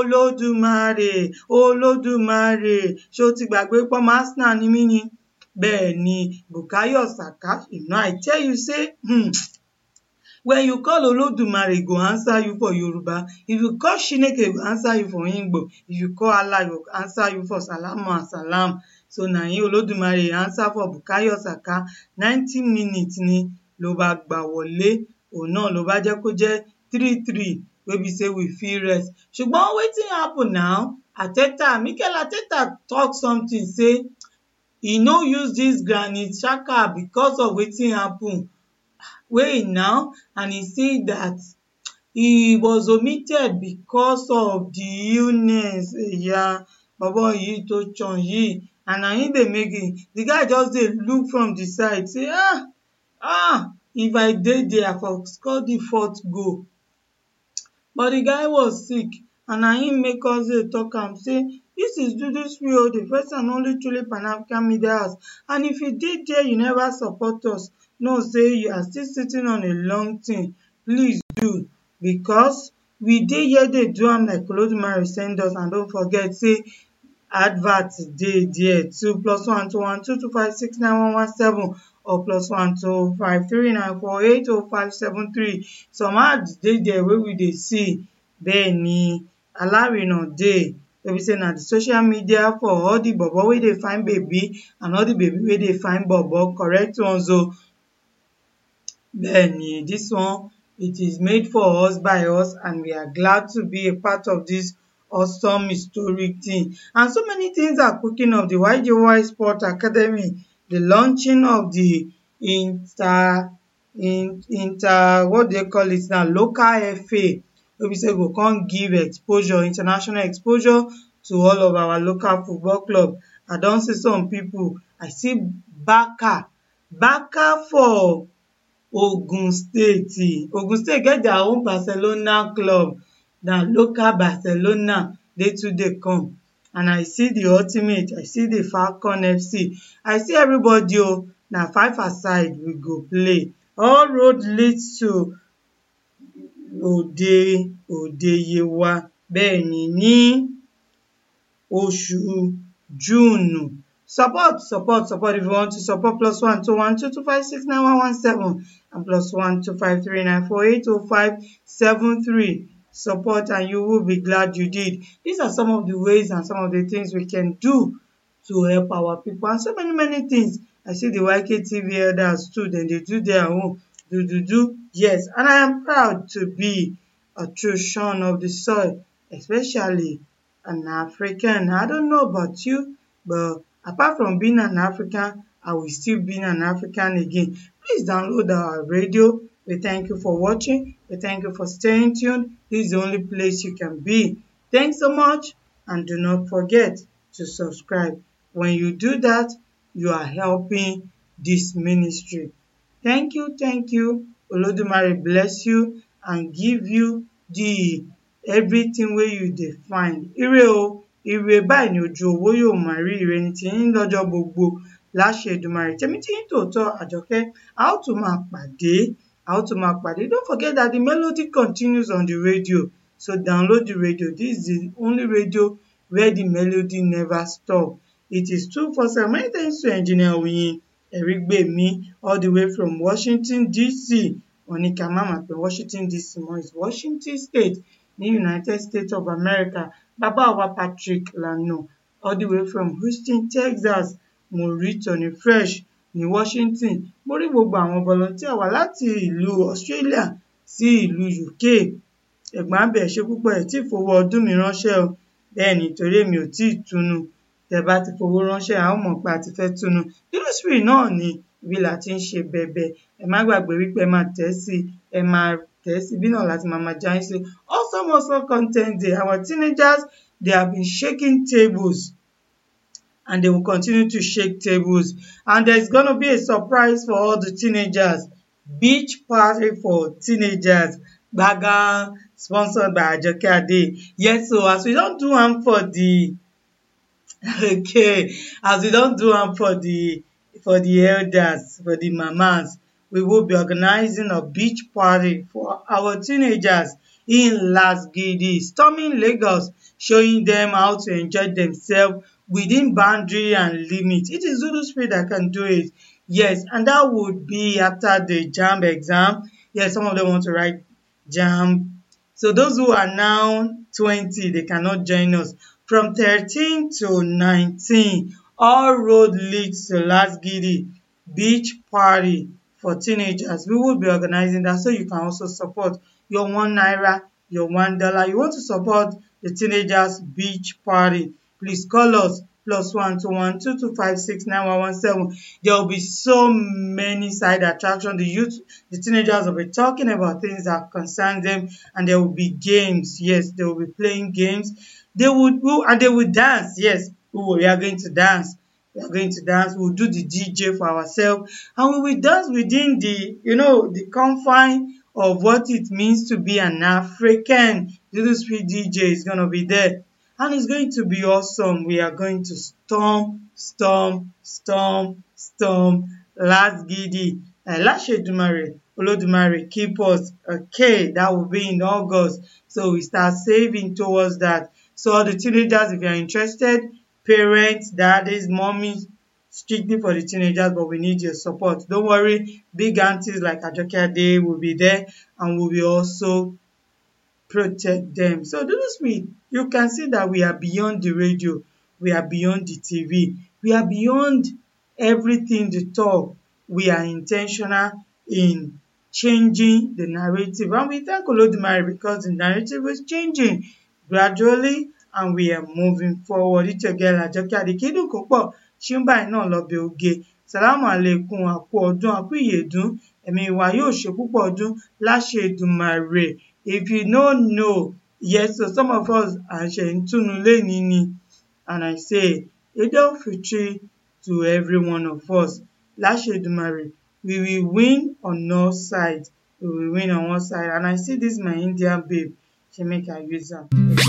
Olódùmarè ṣó ti gbàgbé pọ́n Arsenal ni mí ni bẹ́ẹ̀ ni Bukayo Saka I tell you say when you call Olódùmarè, he go answer you for Yoruba. If you call Chineke, he go answer you for Igbo. If you call Allah, he go answer you for Salamu and Salam. So na him Olódùmarè answer for Bukayo Saka. 90 minutes ni ló bá gbà wọlé. Òun náà ló bá jẹ́ kó jẹ́ 3-3 wey be say we fit rest. Ṣùgbọ́n wetin happen now? Mikel Arteta talk something say he no use this Granit Xhaka because of wetin happen. Wey now and he say that he was omitted because of the illness baba yìí tó chan yìí and na him dey make it. The guy just dey look from the side say if I dey there I for score the 4th goal. But the guy was sick and na him make us dey talk am say this is Dudu Spray, the first and only truly Pan-African media house, and if you dey there you never support us, know say you are still sitting on a long thing. Please do, because we dey here dey do am like Olódùmarè send us, and don't forget say advert dey there too. +1 212 256 9117 or +1 253 948 0573. Some ads dey there wey we dey see. Bẹ́ẹ̀ ni Alarina dey wey be say na the social media for all the bobo wey dey find baby and all the baby wey dey find bobo, correct ones o. Bẹ́ẹ̀ni, this one, it is made for us by us and we are glad to be a part of this awesome historic thing. And so many things are cooking up. The YJY Sport Academy, the launching of the what they call it now, local FA, wey be say go come give exposure, international exposure to all of our local football club. I don see some people, I see Baka for Ogun State get their own Barcelona club, na local Barcelona they too dey come. And I see the Ultimate, I see the Falcon FC, I see everybody na 5-a-side we go play. All road leads to Odeyewa. Bẹ́ẹ̀ni ní oṣù June. Support. If you want to support, +1 212 256 9117 and +1 253 948 0573. Support and you will be glad you did. These are some of the ways and some of the things we can do to help our people, and so many things. I see the YKTV elders too, then they do their own. Do. Yes, and I am proud to be a true son of the soil, especially an African. I don't know about you, but apart from being an African, I will still be an African again. Please download our radio. We thank you for watching. We thank you for staying tuned. This is the only place you can be. Thanks so much, and do not forget to subscribe. When you do that, you are helping this ministry. Thank you. Olódùmarè bless you and give you the everything wey you dey find. Ire báyìí ni ojú owó yóò máa rí, ire ni tí yín lọ́jọ́ gbogbo láṣẹ Èdùmàrè. Tèmi tí yín tòótọ́ Àjọkẹ́, a ó tún máa pàdé. Don't forget that the melody continues on the radio, so download the radio. This is the only radio where the melody never stops. It is 247. Many thanks to Engineer Oyin Erigbemi all the way from Washington DC. Monica Mama pe Washington DC mo is Washington State ní United States of America. Baba wa Patrick Lano all the way from Houston, Texas. Mo rí Tony Fresh ní Washington. Mo rí gbogbo àwọn volunteer wa láti ìlú Australia sí ìlú UK. Ẹ̀gbọ́n Abẹ́ ṣe púpọ̀ ẹ̀ tí fowó ọdún mi ránṣẹ́ o. Bẹ́ẹ̀ ni torí èmi ò tí ì túnu. Tẹ́ bá ti fowó ránṣẹ́ a ó mọ̀ pé a ti fẹ́ túnu. Dúdú Spirit náà ni ibi là ti ń ṣe bẹ̀bẹ̀. Ẹ má gbàgbé wípé ẹ máa tẹ̀ sí bí náà láti máa já yín sí. Also content day. Our teenagers, they have been shaking tables and they will continue to shake tables. And there's going to be a surprise for all the teenagers. Beach party for teenagers. Gbagan, sponsored by Ajoke Ade. Yes, so as we don't do one for the as we don't do one for the elders, for the mamas, we will be organizing a beach party for our teenagers in Lasgidi, storming Lagos, showing them how to enjoy themselves within boundary and limit. It is Dúdú Spirit that can do it. Yes, and that would be after the JAMB exam. Yes, some of them want to write JAMB. So those who are now 20, they cannot join us. From 13 to 19, all road leads to Lasgidi beach party for teenagers. We will be organizing that, so you can also support your ₦1, your $1. You want to support the teenagers beach party, please call us +121 2256 9117. There will be so many side attractions. The youth, the teenagers will be talking about things that concern them, and there will be games. Yes, they will be playing games. They would dance. Yes, we are going to dance. We are going to dance. We'll do the DJ for ourselves, and we will dance within the confine of what it means to be an African. Dúdú Spirit DJ is going to be there. And it's going to be awesome. We are going to storm Lasgidi. Láṣẹ Olódùmarè keep us. Okay, that will be in August. So we start saving towards that. So all the teenagers, if you are interested, parents, daddies, mommies, strictly for the teenagers, but we need your support. Don't worry, big aunties like Ajoke Ade will be there, and we will also protect them. So Dúdú Spirit, you can see that we are beyond the radio, we are beyond the TV, we are beyond everything the talk. We are intentional in changing the narrative, and we thank Olódùmarè because the narrative is changing gradually and we are moving forward. It's your girl Ajoke Ade. Kídùn kó pọ̀, ṣínbà iná lọ́bẹ̀ oge. Sàlámù àlékún, àkú ọdún, àkú ìyèdún, ẹ̀mí wa yóò ṣe púpọ̀ ọdún láṣẹ Èdùmàrè. If you don't know, yes, so some of us are ṣe ń túnu lénìí ni, and I say, Eid Fitri to every one of us. Láṣẹ Èdùmàrè, we will win on all sides. We will win on one side. And I see this my Indian babe. She make her use her.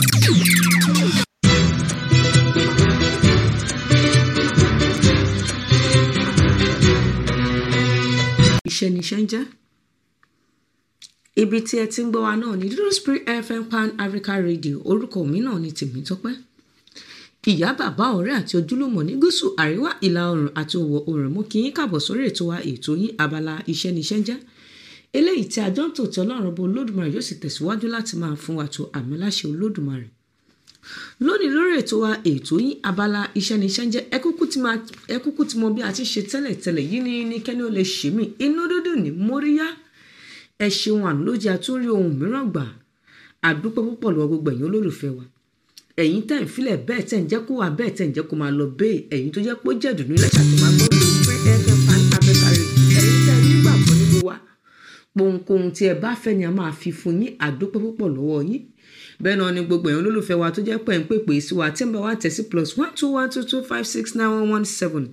Iṣẹ́ níṣẹ́ ń jẹ́. Ibi tí ẹ ti ń gbọ́ wa náà ni Dúdú Spirit FM Pan Africa Radio. Orúkọ mi náà ni Tèmítọ́pẹ́. Ìyá bàbá ọ̀rẹ́ àti ojúlùmọ̀ ní gúúsù àríwá ìlà oòrùn àti ìwọ̀ oòrùn mú kí yín káàbọ̀ sórí ètò wa, ètò yín abala iṣẹ́ níṣẹ́ ń jẹ́. Eléyìí tí àjọ ń tò tí Ọlọ́run bọ Olódùmarè yóò sì tẹ̀síwájú láti máa fún wa tó àmì láṣẹ Olódùmarè. Lónìí lórí ètò wa, ètò yín abala iṣẹ́ níṣẹ́ ń jẹ́. Ẹ kúkú ti mọ bí a ti ṣe tẹ́lẹ̀ yìí ní kẹ́ni ó lè ṣe mí. Inú dídùn ní móríyá. Ẹ ṣeun àánú ló jẹ́ àtúnrí ohun mìíràn gbà. Àdúpẹ́ púpọ̀ lọ́wọ́ gbogbo ẹ̀yin olólùfẹ́ wa. Ẹ̀yin tẹ́ ń filẹ̀ bẹ́ẹ̀ tẹ́ ń jẹ́ kó wà bẹ́ẹ̀ tẹ́ ń jẹ́ kó máa lọ bẹ́ẹ̀. Ẹ̀yin tó jẹ́ pé ó jẹ́ ìdùnnú ilẹ̀ ṣàtì máa gbọ́ Dúdú Spirit FM Pan Africa Radio. Ẹ̀yin tẹ́ nígbàgbọ́ nínú wa. Pohùnkóhun tí ẹ bá fẹ́ ni a máa fi fún yín. Àdúpẹ́ púpọ̀ lọ́wọ́ yín. Bẹ́ẹ̀ náà ni gbogbo ẹ̀yin olólùfẹ́ wa tó jẹ́ pé ń pèpè sí wa tí ń bá wa tẹ̀ sí +12122569117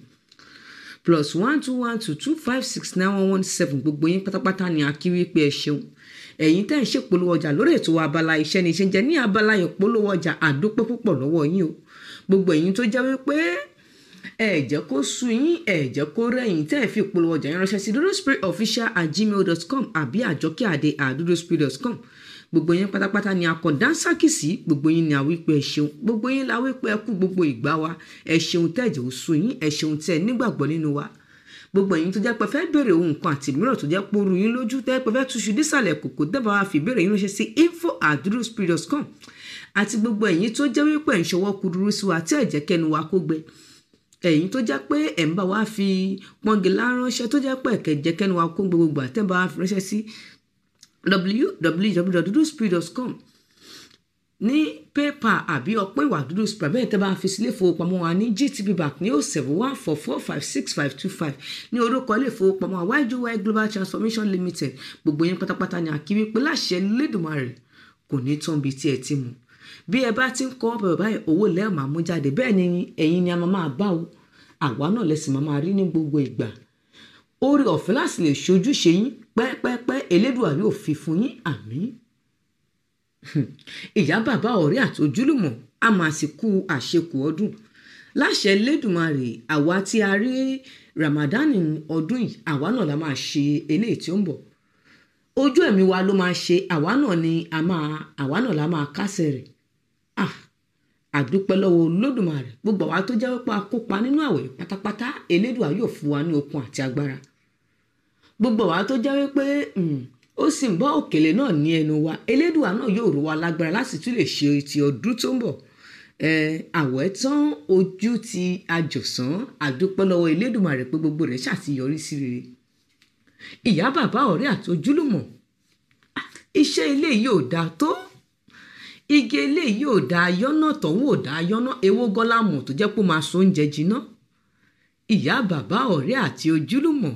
+12122569117. Gbogbo yín pátápátá ni a kí wípé ẹ ṣeun. Ẹ̀yin tẹ́ ń ṣèpolówó ọjà lórí ètò abala iṣẹ́ níṣẹ́ ń jẹ́ ní abala ìpolówó ọjà. Àdúpẹ́ púpọ̀ lọ́wọ́ yín o. Gbogbo ẹ̀yin tó jẹ́ wípé ẹ jẹ́ kó sú yín, ẹ jẹ́ kó rẹ̀yìn tẹ́ ẹ fi ìpolówó ọjà yín ránṣẹ́ sí duduspiritofficial@gmail.com àbí ajokeade@duduspirit.com. Gbogbo yín pátápátá ni a kọ dánsákì sí. Gbogbo yín ni a wípé ẹ ṣeun. Gbogbo yín la wípé ẹ kú gbogbo ìgbà wa. Ẹ ṣeun tẹ́ ẹ jẹ́ ó sú yín, ẹ ṣeun tẹ́ ẹ nígbàgbọ́ nínú wa. Gbogbo ẹ̀yin tó jẹ́ pé fẹ́ béèrè ohun kan àti mìíràn tó jẹ́ poru yín lójú tẹ́ pé fẹ́ túṣu dísàlẹ̀ kòkò dẹ́bàá wa fi béèrè yín ránṣẹ́ sí info@duduspirit.com. Àti gbogbo ẹ̀yin tó jẹ́ wípé ń ṣọwọ́ kúdúrú sí wa tí ẹ jẹ́ kẹ́nu wa kó gbẹ. Ẹ̀yin tó jẹ́ pé ẹ̀ ń bá wa fi pọ́ngilá ránṣẹ́ tó jẹ́ pé ẹ̀kẹ́ jẹ́ kẹ́nu wa kó gbogbo àtẹ́bàá wa fi ránṣẹ́ sí www.duduspirit.com ní paypal àbí ọpẹ́ ìwà Dúdú Spirit bẹ́ẹ̀ tẹ́ bá fi sílé ìfowópamọ́ wa ní GTB Bank ní 071445655 ní orúkọ ilé ìfowópamọ́ YGY Global Transformation Limited. Gbogbo yín pátápátá ni àkíwí pé láṣẹ Lédùmarè kò ní tán bí tí ẹ ti mú. Bí ẹ bá ti ń kọ́ bẹ̀rẹ̀ báyìí owó lẹ́ẹ̀ máa mú jáde, bẹ́ẹ̀ ni ẹ̀yin ni a máa bá o, àwa náà lẹ́sìn máa rí ní gbogbo ìgbà. Oore ọ̀fẹ́ láti lè ṣojúṣe yín pẹ́pẹ́pẹ́ Elédùà yóò fi fún yín, àmín. Ìyá bàbá ọ̀rẹ́ àti ojúlùmọ̀ a máa sì kú àṣekù ọdún láṣẹ Lédùmarè. Àwa tí a rí Ramadan ọdún yìí àwa náà la máa ṣe eléyìí tí ó ń bọ̀. Ojú ẹ̀mí wa ló máa ṣe, àwa náà la máa kásẹ̀ rẹ̀. Àdúpẹ́ lọ́wọ́ Olódùmarè. Gbogbo àwa tó jẹ́ wípé a kópa nínú àwẹ̀ pátápátá Elédùà yóò fún wa ní okun àti agbára. Gbogbo àwa tó jẹ́ wípé ó sì ń bọ́ òkèlè náà ní ẹnu wa Elédùà náà yóò rọ̀ wá lágbára láti tún lè ṣe ti ọdún tó ń bọ̀. Àwẹ̀ tán ojú ti àjọ̀sán. Àdúpẹ́ lọ́wọ́ Elédùmarè pé gbogbo rẹ̀ ṣàtìyọrí sí rere. Ìyá bàbá ọ̀rẹ́ àti ojúlùmọ̀, iṣẹ́ ilé yìí ò dáa tó, igi ilé yìí ò dáa yọ́nà tọ̀hún ò dáa yọ́nà, èwo gọ́lámù tó jẹ́ pé ó máa so oúnjẹ jiná. Ìyá bàbá ọ̀rẹ́ àti ojúlùmọ̀,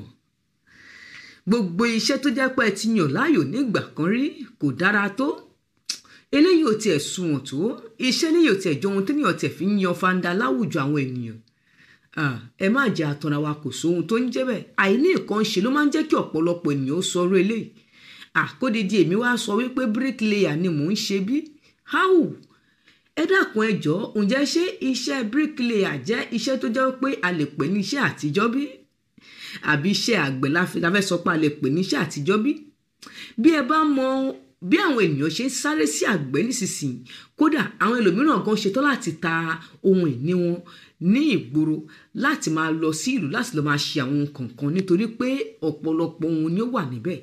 gbogbo iṣẹ́ tó jẹ́ pé ẹ ti yàn láàyò nígbà kan rí kò dára tó, eléyìí ò tiẹ̀ sunwọ̀n tó, iṣẹ́ eléyìí ò tiẹ̀ jọ ohun téèyàn tiẹ̀ fi ń yan fanda láwùjọ àwọn ènìyàn. Ẹ má jẹ́ àtọ̀nà wa kò sóhun tó ń jẹ́ bẹ́ẹ̀. Àìní nǹkan ṣe ló máa ń jẹ́ kí ọ̀pọ̀lọpọ̀ ènìyàn ó sọ̀rọ̀ eléyìí. Kódìdí èmi wá sọ wípé bricklayer ni mò ń ṣe bí? How? Ẹ dákun ẹ jọ̀ọ́, ǹjẹ́ ṣé iṣẹ́ bricklayer jẹ́ iṣẹ́ tó jẹ́ pé a lè pè ní iṣẹ́ àtijọ́ bí? Àbí iṣẹ́ àgbẹ̀ la fẹ́ sọ pé a lè pè ní iṣẹ́ àtijọ́ bí? Bí ẹ bá mọ bí àwọn ènìyàn ṣe ń sáré sí àgbẹ̀ nísinsìnyí, kódà àwọn ẹlòmíràn gan ṣetán láti ta ohun ìní wọn ní ìgboro láti máa lọ sí ìlú láti lọ máa ṣe àwọn kọ̀ọ̀kan nítorí pé ọ̀pọ̀lọpọ̀ ohun ni ó wà níbẹ̀.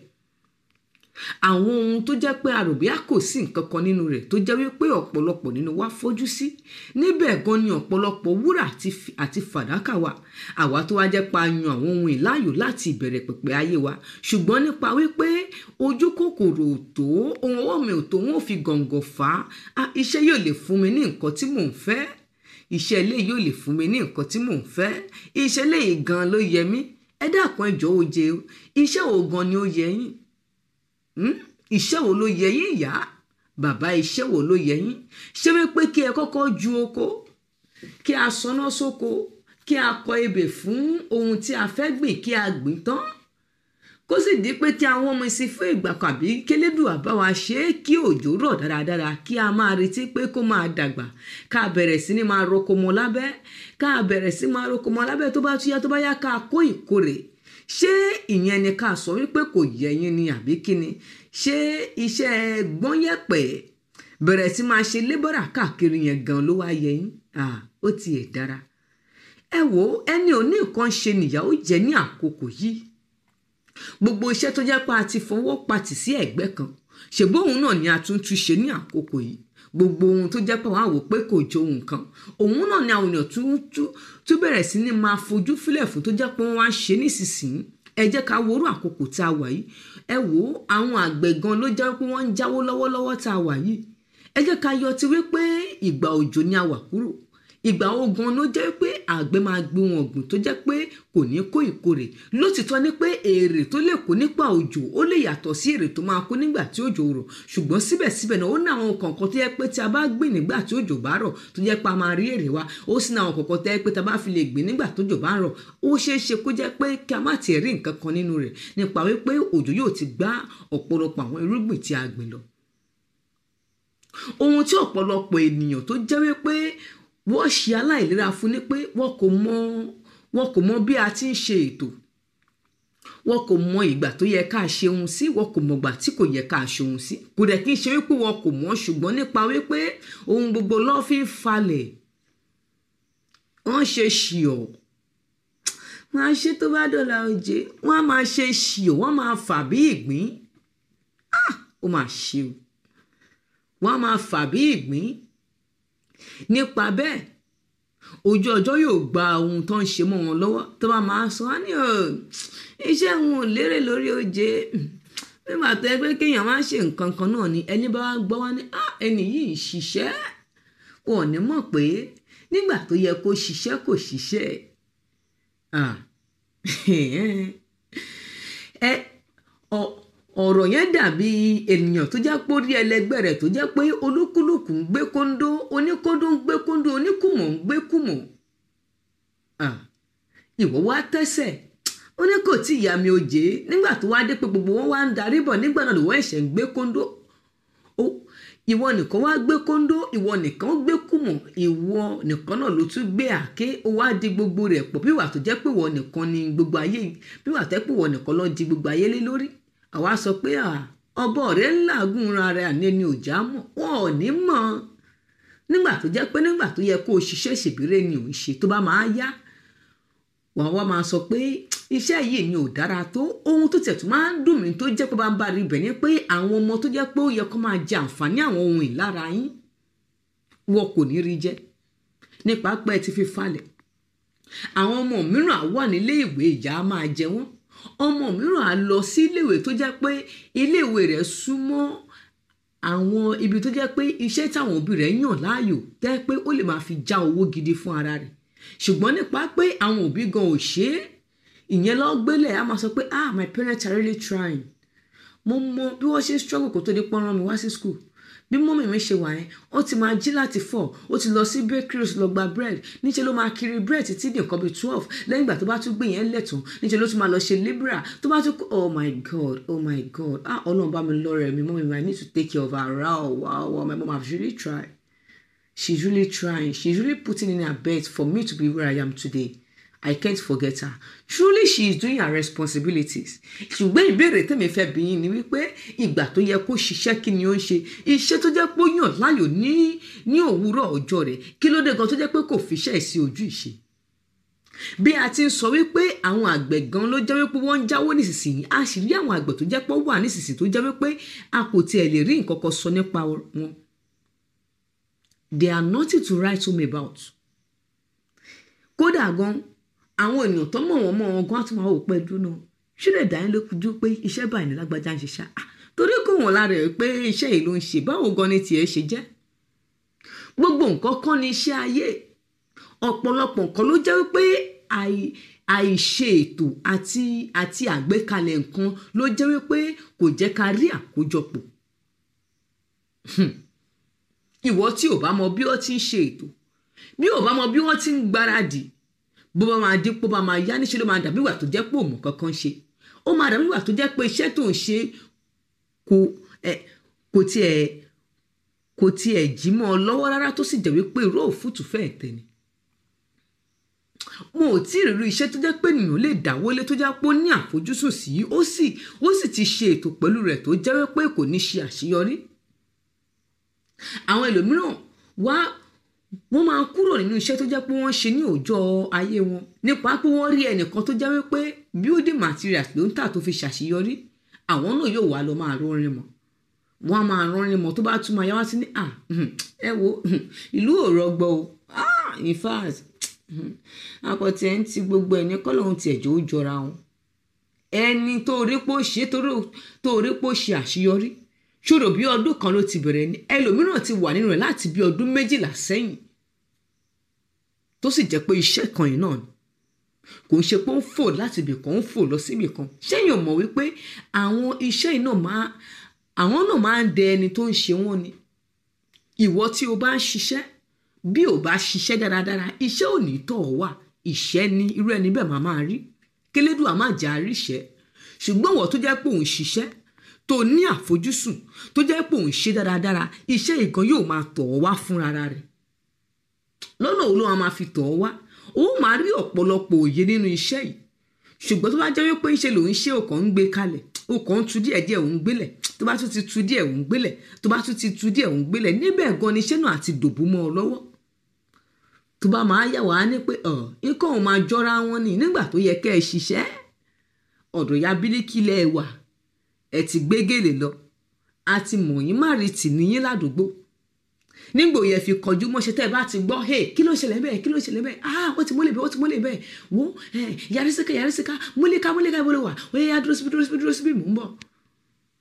Àwọn ohun tó jẹ́ pé àròbíà kò sí nǹkan kan nínú rẹ̀ tó jẹ́ wípé ọ̀pọ̀lọpọ̀ nínú wa fojú sí. Níbẹ̀ gan ni ọ̀pọ̀lọpọ̀ wúrà àti fàdákà wà. Àwa tó wá jẹ́ pa yan àwọn ohun ìláyò láti ìbẹ̀rẹ̀ pẹ̀pẹ̀ ayé wa, ṣùgbọ́n nípa wípé ojú kòkòrò ò tó, ohun ọwọ́ mi ò tó, wọn ò fi gàngàn fà á. Iṣẹ́ yóò lè fún mi ní nǹkan tí mò ń fẹ́. Iṣẹ́ eléyìí yóò lè fún mi ní nǹkan tí mò ń fẹ́. Iṣẹ́ eléyìí gan ló yẹ mí. Ẹ dákun ẹ jọ̀ọ́ oje o. Iṣẹ́ wo gan ni ó yẹ yín? Iṣẹ́ wo ló yẹ yín ìyá bàbá? Iṣẹ́ wo ló yẹ yín? Ṣé wípé kí ẹ kọ́kọ́ ju oko, kí a sọná sóko, kí a kọ ebè fún ohun tí a fẹ́ gbìn, kí a gbìn tán, kó sì di pé tí àwọn ọmọ ìsìn fún ìgbà kan àbí kélédùà bá wa ṣe é kí òjò rọ̀ dáradára, kí a máa retí pé kó máa dàgbà, ká bẹ̀rẹ̀ sí ní máa roko mọ́ lábẹ́, ká bẹ̀rẹ̀ sí máa roko mọ́ lábẹ́, tó bá túyá tó bá yá ká kó ìkórè. Ṣé ìyẹn ni ká sọ wípé kò yẹ yín ni àbí kíni? Ṣé iṣẹ́ gbọ́nyẹ̀pẹ̀ bẹ̀rẹ̀ sí máa ṣe lébọ́rà káàkiri yẹn gan ló wá yẹ yín? Ó tiẹ̀ dára. Ẹ wo ẹni ò ní nǹkan ṣe nìyàwó jẹ ní àkókò yìí. Gbogbo iṣẹ́ tó jẹ́ pé a ti fọwọ́ patì sí ẹ̀gbẹ́ kan, ṣùgbọ́n òun náà ni a tún tún ṣe ní àkókò yìí. Gbogbo ohun tó jẹ́ pé wọ́n á wò pé kò jọ ohun kan, òun náà ni àwọn èèyàn tún bẹ̀rẹ̀ sí ní máa fojú fílẹ̀ fún tó jẹ́ pé wọ́n wá ń ṣe nísinsìnyí. Ẹ jẹ́ ká worú àkókò tá a wà yìí. Ẹ wo àwọn àgbẹ̀ gan ló jẹ́ pé wọ́n ń jáwó lọ́wọ́lọ́wọ́ tá a wà yìí. Ẹ jẹ́ ká yọ ti wípé ìgbà òjò ni a wà kúrò. Ìgbà ogun ló jẹ́ pé àgbẹ̀ máa gbé wọn ọ̀gbìn tó jẹ́ pé kò ní kó ìkórè. Lótìtọ́ ni pé èrè tó lè kó nípa òjò ó lè yàtọ̀ sí èrè tó máa kó nígbà tí òjò rọ̀. Ṣùgbọ́n síbẹ̀síbẹ̀ náà ó ní àwọn kọ̀ọ̀kan tó jẹ́ pé tí a bá gbìn nígbà tí òjò bá rọ̀ tó jẹ́ pé a máa rí èrè wa. Ó sì ní àwọn kọ̀ọ̀kan tó jẹ́ pé tí a bá fi lè gbìn nígbà tó òjò bá rọ̀, ó ṣeé ṣe kó jẹ́ pé kí a má tiẹ̀ rí nǹkan kan nínú rẹ̀ nípa wípé òjò yóò ti gbá ọ̀pọ̀lọpọ̀ àwọn irúgbìn tí a gbìn lọ. Ohun tí ọ̀pọ̀lọpọ̀ ènìyàn tó jẹ́ wípé wọ́n ṣe aláìlera fún ni pé wọ́n kò mọ bí a ti ń ṣe ètò, wọ́n kò mọ ìgbà tó yẹ ká ṣe ohun sí, wọ́n kò mọ ìgbà tí kò yẹ ká ṣe ohun sí. Kò dẹ̀ kí n ṣe wípé wọ́n kò mọ̀, ṣùgbọ́n nípa wípé ohun gbogbo ló fi ń falẹ̀, wọ́n ṣe ṣìọ̀. Wọ́n á ṣe tó bá dọ̀la òjé, wọ́n á máa ṣe ṣìọ̀, wọ́n máa fà bí ìgbín. Ó máa ṣe o. Wọ́n á máa fà bí ìgbín. Nípa bẹ́ẹ̀ ojú ọjọ́ yóò gba ohun tó ń ṣe mọ́ wọn lọ́wọ́ tó bá máa sọ á ní iṣẹ́ wọn ò lérè lórí oje, nígbà tó yẹ pé kéèyàn máa ṣe nǹkan kan náà ni ẹni bá wá gbọ́ wá ní ẹni yìí ń ṣiṣẹ́ wọn ò ní mọ̀ pé nígbà tó yẹ kó ṣiṣẹ́ kò ṣiṣẹ́ ọ̀rọ̀ yẹn dàbí ènìyàn tó jẹ́ pé ó rí ẹlẹgbẹ́ rẹ̀ tó jẹ́ pé olúkúlùkù ń gbé kóńdó oníkóńdó ń gbé kóńdó oníkùmọ̀ ń gbé kùmọ̀ ìwọ wá tẹ́sẹ̀ ó ní kò tí ìyá mi ò jẹ́ nígbà tó wá dé pé gbogbo wọn wá ń darí bọ̀ nígbà náà lọ́wọ́ ẹ̀ṣẹ̀ ń gbé kóńdó ìwọ nìkan wá gbé kóńdó ìwọ nìkan gbé kùmọ̀ ìwọ nìkan náà ló tún gbé àáké ó wá di gbogbo rẹ̀ pọ̀ bí wà tó jẹ́ pé ìwọ nìkan ni gbogbo ayé bí wà tó jẹ́ pé ìwọ nìkan ló di gbogbo ayé lé lórí àwa sọ pé ọbọ rẹ ńlá gúnra rẹ àní ni ò já mọ́ wọn ò ní mọ̀ nígbà tó jẹ́ pé nígbà tó yẹ kó o ṣiṣẹ́ ṣèbírè ni ò ń ṣe tó bá máa yá wà wá máa sọ pé iṣẹ́ yìí ni ò dára tó ohun tó tẹ̀ tó máa ń dùn mí tó jẹ́ pé bá ń bá rí ibẹ̀ ni pé àwọn ọmọ tó jẹ́ pé ó yẹ kó máa jẹ àǹfààní àwọn ohun ìlara yín wọn kò ní rí jẹ nípa pé ẹ ti fi falẹ̀ àwọn ọmọ mìíràn wà nílé ìwé ìyá máa jẹ wọ́n ọmọ mìíràn á lọ sí iléèwé tó jẹ́ pé iléèwé rẹ̀ súnmọ́ àwọn ibi tó jẹ́ pé iṣẹ́ táwọn òbí rẹ̀ yàn láàyò tẹ́ pé ó lè máa fi já owó gidi fún ara rẹ̀ ṣùgbọ́n nípa pé àwọn òbí gan ò ṣe é ìyẹn lọ gbélé a máa sọ pé my parents are really trying mo mọ bí wọ́n ṣe struggle kó tó di pọ́n rán mi wá sí school bí mọ́mì mi ṣe wà yẹn ó ti máa jí láti 4 ó ti lọ sí bakery ó ti lọ gba bread níṣẹ́ ló máa kiri bread títí di nǹkan bíi 12 lẹ́yìn ìgbà tó bá tún gbé yẹn lẹ́tọ̀ọ́ níṣẹ́ ló tún máa lọ ṣe libra tó bá tún oh my god ọlọ́run bá mi lọ́rẹ̀ mi mọ́mì mi I need to take care of her wow my mom has really tried she's really trying she's really putting in her best for me to be where I am today I can't forget her truly she is doing her responsibilities ṣùgbọ́n ìbéèrè tèmi fẹ́ bi yín ni wípé ìgbà tó yẹ kó ṣiṣẹ́ kí ni ó ń ṣe iṣẹ́ tó jẹ́ pé ó yàn láàyò ní òwúrọ̀ ọjọ́ rẹ̀ kí ló dé gan tó jẹ́ pé kò fiṣẹ́ sí ojú ìṣe bí a ti ń sọ wípé àwọn àgbẹ̀ gan ló jẹ́ wípé wọ́n ń jáwó nísinsìnyí a sì rí àwọn àgbẹ̀ tó jẹ́ pé ó wà nísinsìnyí tó jẹ́ wípé a kò tiẹ̀ lè rí nǹkan kan sọ nípa wọn they are nothing to write home about kódà gan àwọn ènìyàn tó mọ̀ wọ́n gan á tún máa wò pé dúnà ṣílẹ̀ dání ló kújú pé iṣẹ́ báyìí ní lágbájá ń ṣe ṣá torí kò wọ́n lára ẹ̀ pé iṣẹ́ yìí ló ń ṣe báwo gan ni tiẹ̀ ṣe jẹ́ gbogbo nǹkan kan ní iṣẹ́ ayé ọ̀pọ̀lọpọ̀ nǹkan ló jẹ́ wípé àìṣe ètò àti àgbékalẹ̀ nǹkan ló jẹ́ wípé kò jẹ́ ká rí àkójọpọ̀ ìwọ tí ò bá mọ bí ó ti ń ṣe ètò bí ò bá mọ bí wọ́n ti ń gbáradì bó bá máa dín pó bá máa yá níṣẹ́ ló máa dàbí ìwà tó jẹ́ pé òmò kankan ṣe ó máa dàbí ìwà tó jẹ́ pé iṣẹ́ tó ń ṣe kò tiẹ̀ jí mọ́ ọ lọ́wọ́ rárá tó sì jẹ́ wípé irú òfútù fẹ́ẹ̀ tẹ̀ ni mo ò tí ì rí iṣẹ́ tó jẹ́ pé ènìyàn lè dáwọ́lé tó jẹ́ pé ó ní àfojúsùn sí ó sì ti ṣe ètò pẹ̀lú rẹ̀ tó jẹ́ wípé kò ní ṣe àṣeyọrí àwọn ẹlòmíràn wọ́n máa kúrò nínú iṣẹ́ tó jẹ́ pé wọ́n ṣe ní ọjọ́ ayé wọn nípa pé wọ́n rí ẹnìkan tó jẹ́ wípé building materials ló ń tà tó fi ṣàṣeyọrí àwọn náà yóò wá lọ máa rọrin mọ́ wọ́n á máa rọrin mọ́ tó bá tún máa yá wá sí ní ẹ wo ìlú ò rọgbọ o in fact àpótí ẹ̀ ń ti gbogbo ẹ̀ ní kọ́lọ́hún ti ẹ̀jọ́ ó jọra wọn ẹni tó rí pé ó ṣe àṣeyọrí ṣòro bí ọdún kan ló ti bẹ̀rẹ̀ ni ẹlòmíràn ti wà nínú rẹ̀ láti bí ọdún 12 sẹ́yìn tó sì jẹ́ pé iṣẹ́ kan yìí náà ni kò ń ṣe pé ó ń fò láti ibì kan ń fò lọ sí ibì kan ṣẹ́yìn ò mọ̀ wípé àwọn iṣẹ́ yìí náà máa ń dẹ ẹni tó ń ṣe wọ́n ni ìwọ tí o bá ń ṣiṣẹ́ bí o bá ṣiṣẹ́ dáradára iṣẹ́ ò ní tọ̀ ọ́ wà ìṣẹ́ ni irú ẹni bẹ́ẹ̀ máa rí kélédùà má jẹ́ àríṣẹ́ ṣùgbọ́n wọ́n tó jẹ́ pé òun ṣiṣẹ́ tó ní àfojúsùn tó jẹ́ pé òun ṣe dáradára iṣẹ́ ìkan yóò máa tọ̀ ọ́ wá fúnra rẹ̀ lọ́nà òun ló máa fi tọ̀ ọ́ wá ó máa rí ọ̀pọ̀lọpọ̀ òye nínú iṣẹ́ yìí ṣùgbọ́n tó bá jẹ́ wípé ń ṣe lòun ṣe ọkàn ń gbé kalẹ̀ ọkàn ń tu díẹ̀ òun gbélẹ̀ tó bá tún ti tu díẹ̀ òun gbélẹ̀ tó bá tún ti tu díẹ̀ òun gbélẹ̀ níbẹ̀ gan ni iṣẹ́ náà àti dòbú mọ́ ọ lọ́wọ́ tó bá máa yà wá ní pé nǹkan òun máa jọra wọn ni nígbà tó yẹ kẹ́ ẹ ṣiṣẹ́ ọ̀dọ̀ ya bíríkì lẹ́ wà ẹ ti gbé gèlè lọ àti mọ̀yìn má rí tì níyín ládùúgbò nígbò yẹ fi kọjú mọ́ṣẹ́ tẹ́ ẹ bá ti gbọ́ kí ló ṣẹlẹ̀ bẹ́ẹ̀ wọ́n ti mọ́lẹ̀ bẹ́ẹ̀ wo yarísíká múlíká ìbò ló wà ó yẹ dúró síbí mò ń bọ̀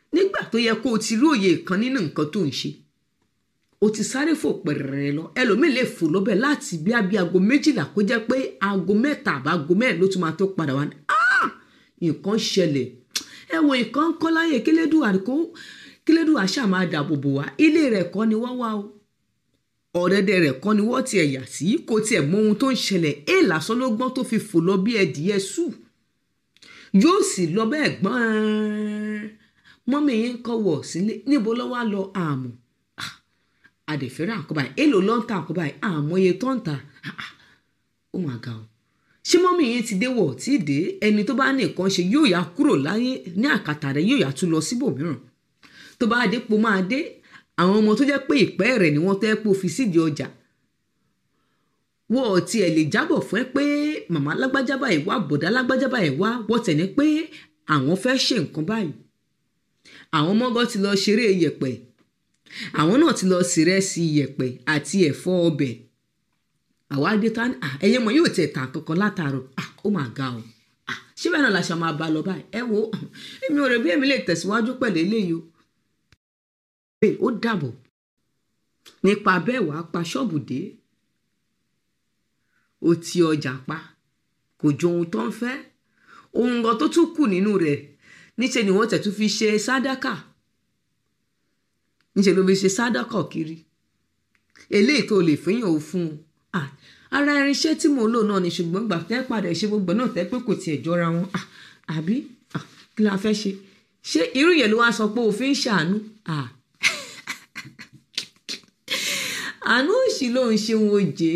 nígbà tó yẹ kó o ti rí òye kan nínú nǹkan tó ń ṣe o ti sáré fò pẹ̀rẹ̀rẹ̀ lọ ẹlòmíì lè fò lọ́bẹ̀ láti bí aago 12 kó jẹ́ pé aago 3 àbá aago 4 ló tún máa tó padà wá ní nǹkan ṣẹlẹ̀ ẹ wo nǹkan kọ́ láyé kílédùà ṣáà máa dáàbò bò wá ilé rẹ̀ kọ́ ni wọ́n wá o ọ̀rẹ́dẹ̀ rẹ̀ kọ́ ni wọ́n tiẹ̀ yà sí kò tiẹ̀ mọ ohun tó ń ṣẹlẹ̀ lásán ló gbọ́n tó fi fò lọ bí ẹdìyẹ sù yóò sì lọ bẹ́ẹ̀ gbọ́n mọ́mí yín kọ́ wọ̀ sílé níbo ló wá lọ àmọ́ àdèfẹ́rẹ́ àkọ́bà èlò ló ń ta àkọ́bà àmọ́ye tó ń ta ó mà ga o ṣé mọ́mí yín ti dé wọ̀ tí dé ẹni tó bá ní nǹkan ṣe yóò yá kúrò láyé ní àkàtà rẹ̀ yóò yá tún lọ síbòmíràn tó bá dé po máa dé àwọn ọmọ tó jẹ́ pé ìpẹ́ rẹ̀ ni wọ́n tẹ́ pé ó fi sídìí ọjà wọ́n ti ẹ̀ lè jábọ̀ fún ẹ pé màmá lágbájá báyìí wá bọ̀dá lágbájá báyìí wá wọ́n tẹ̀ ní pé àwọn fẹ́ ṣe nǹkan báyìí àwọn ọmọgọ́ ti lọ ṣeré yẹ̀pẹ̀ àwọn náà ti lọ sírẹ́sì yẹ̀pẹ̀ àti ẹ̀fọ́ ọbẹ̀ àwa dé tán ẹ̀yẹ́ mọ̀ yóò tẹ̀ tà kankan látàárọ̀ ó mà ga o ṣé bẹ́ẹ̀ náà la ṣe máa bá lọ báyìí ẹ wo èmi ò rẹ̀ bí èmi lè tẹ̀síwájú pẹ̀lú eléyìí o ó dàbọ̀ nípa bẹ́ẹ̀ wàá pa ṣọ́ọ̀bù dé ó ti ọjà pa kò jọ ohun tó ń fẹ́ ohun gan tó tún kù nínú rẹ̀ níṣẹ́ ni wọ́n tẹ̀ tún fi ṣe sádàkà níṣẹ́ ló fi ṣe sádàkà kiri eléyìí tó lè fẹ́yàn ò fún un ara irinṣẹ́ tí mo lò náà ni ṣùgbọ́n gbà tẹ́ padà ṣe gbogbo náà tẹ́ pé kò tiẹ̀ jọra wọn àbí kí la fẹ́ ṣe irú yẹn ló wá sọ pé òfin ṣàánú àánú òṣì ló ń ṣe wọn òjé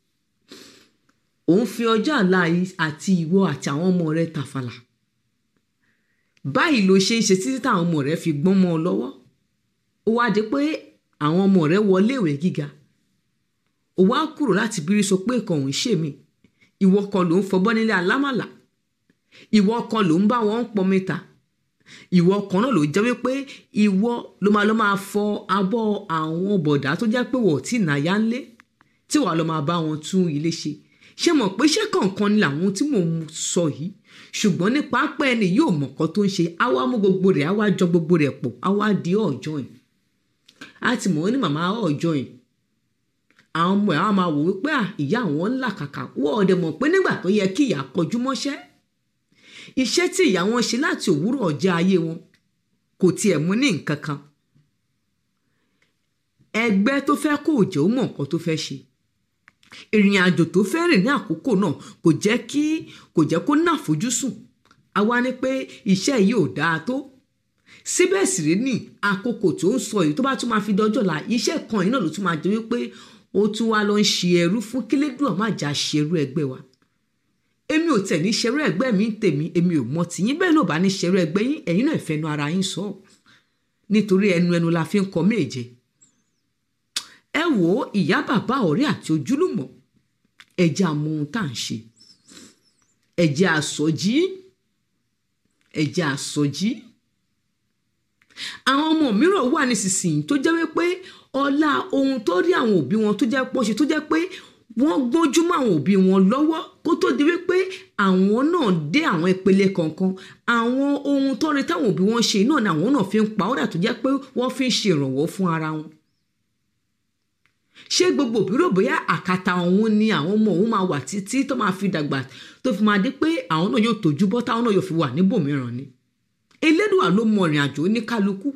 òun fi ọjọ́ àlá àti ìwọ àti àwọn ọmọ rẹ tàfàlà báyìí ló ṣe ń ṣe títí táwọn ọmọ rẹ fi gbọ́n mọ́ ọ lọ́wọ́ ó wá dé pé àwọn ọmọ rẹ wọlé ìwé gíga ó wá kúrò láti bírí sọ pé nǹkan òun ṣe mí ìwọ kan ló ń fọbọ́ nílé alámàlà ìwọ kan ló ń bá wọn pọn mẹ́ta ìwọ kan náà ló jẹ́ wípé ìwọ ló máa fọ abọ́ àwọn bọ̀dá tó jẹ́ pé wọ́n ti nàyà ńlé tí wàá lọ máa bá wọn tún ilé ṣe mọ̀ pé iṣẹ́ kọ̀ọ̀kan ni làwọn tí mò ń sọ yìí ṣùgbọ́n nípa pẹ́ ẹni yóò mọ̀ kan tó ń ṣe á wá mú gbogbo rẹ̀ á wá jọ gbogbo rẹ̀ pọ̀ á wá di ọ̀jọ́ yìí á ti mọ̀ ní màmá ọ̀jọ́ yìí àwọn ọmọ ẹ̀ á máa wò wípé ìyá àwọn ńlá kàkà wọ́n ọ̀dẹ̀ mọ̀ pé nígbà tó yẹ kí ìyá kọjú mọ́ṣẹ́ iṣẹ́ tí ìyá wọn ṣe láti òwúrọ̀ ọjọ́ ayé wọn kò tiẹ̀ mú ní nǹkan kan ẹgbẹ́ tó fẹ́ kó jẹ́ ó mọ̀ nǹkan tó fẹ́ ṣe ìrìn àjò tó fẹ́ rìn ní àkókò náà kò jẹ́ kó ná àfojúsùn àwa ní pé iṣẹ́ yìí ò dáa tó síbẹ̀ sì rí ní àkókò tó ń sọ yìí tó bá tún máa fi dọjọ́ la iṣẹ́ kan yìí náà ló tún máa jẹ́ wípé ó tún wá lọ ń ṣe ẹrú fún kílédùn má jà ṣerú ẹgbẹ́ wa èmi ò tẹ̀ ní ṣerú ẹgbẹ́ mi ń tèmi èmi ò mọ tìyín bẹ́ẹ̀ náà bá ní ṣerú ẹgbẹ́ yín ẹ̀yin náà ìfẹ́nu ara yín sọ nítorí ẹnu la fi ń kọ méje ẹ wò ó ìyá bàbá ọ̀rẹ́ àti ojúlùmọ̀ ẹ jẹ́ á mọ ohun tá à ń ṣe ẹ jẹ́ á sọjí àwọn ọmọ mìíràn wà nísinsìnyí tó jẹ́ wípé ọlá ohun tó rí àwọn òbí wọn tó jẹ́ pọ́ṣe tó jẹ́ pé wọ́n gbójúmọ́ àwọn òbí wọn lọ́wọ́ kó tó di wípé àwọn náà dé àwọn ìpele kọ̀ọ̀kan àwọn ohun tó rí táwọn òbí wọn ṣe náà ni àwọn náà fi ń pa ọ́dà tó jẹ́ pé wọ́n fi ń ṣe ìrànwọ́ fún ara wọn ṣé gbogbo òbí rò bóyá àkàtà òun ni àwọn ọmọ òun máa wà títí tó máa fi dàgbà tó fi máa dé pé àwọn náà yóò tójú bọ́ táwọn náà yóò fi wà níbòmíràn ni Elédùà ló mọ ìrìn àjò oníkálukú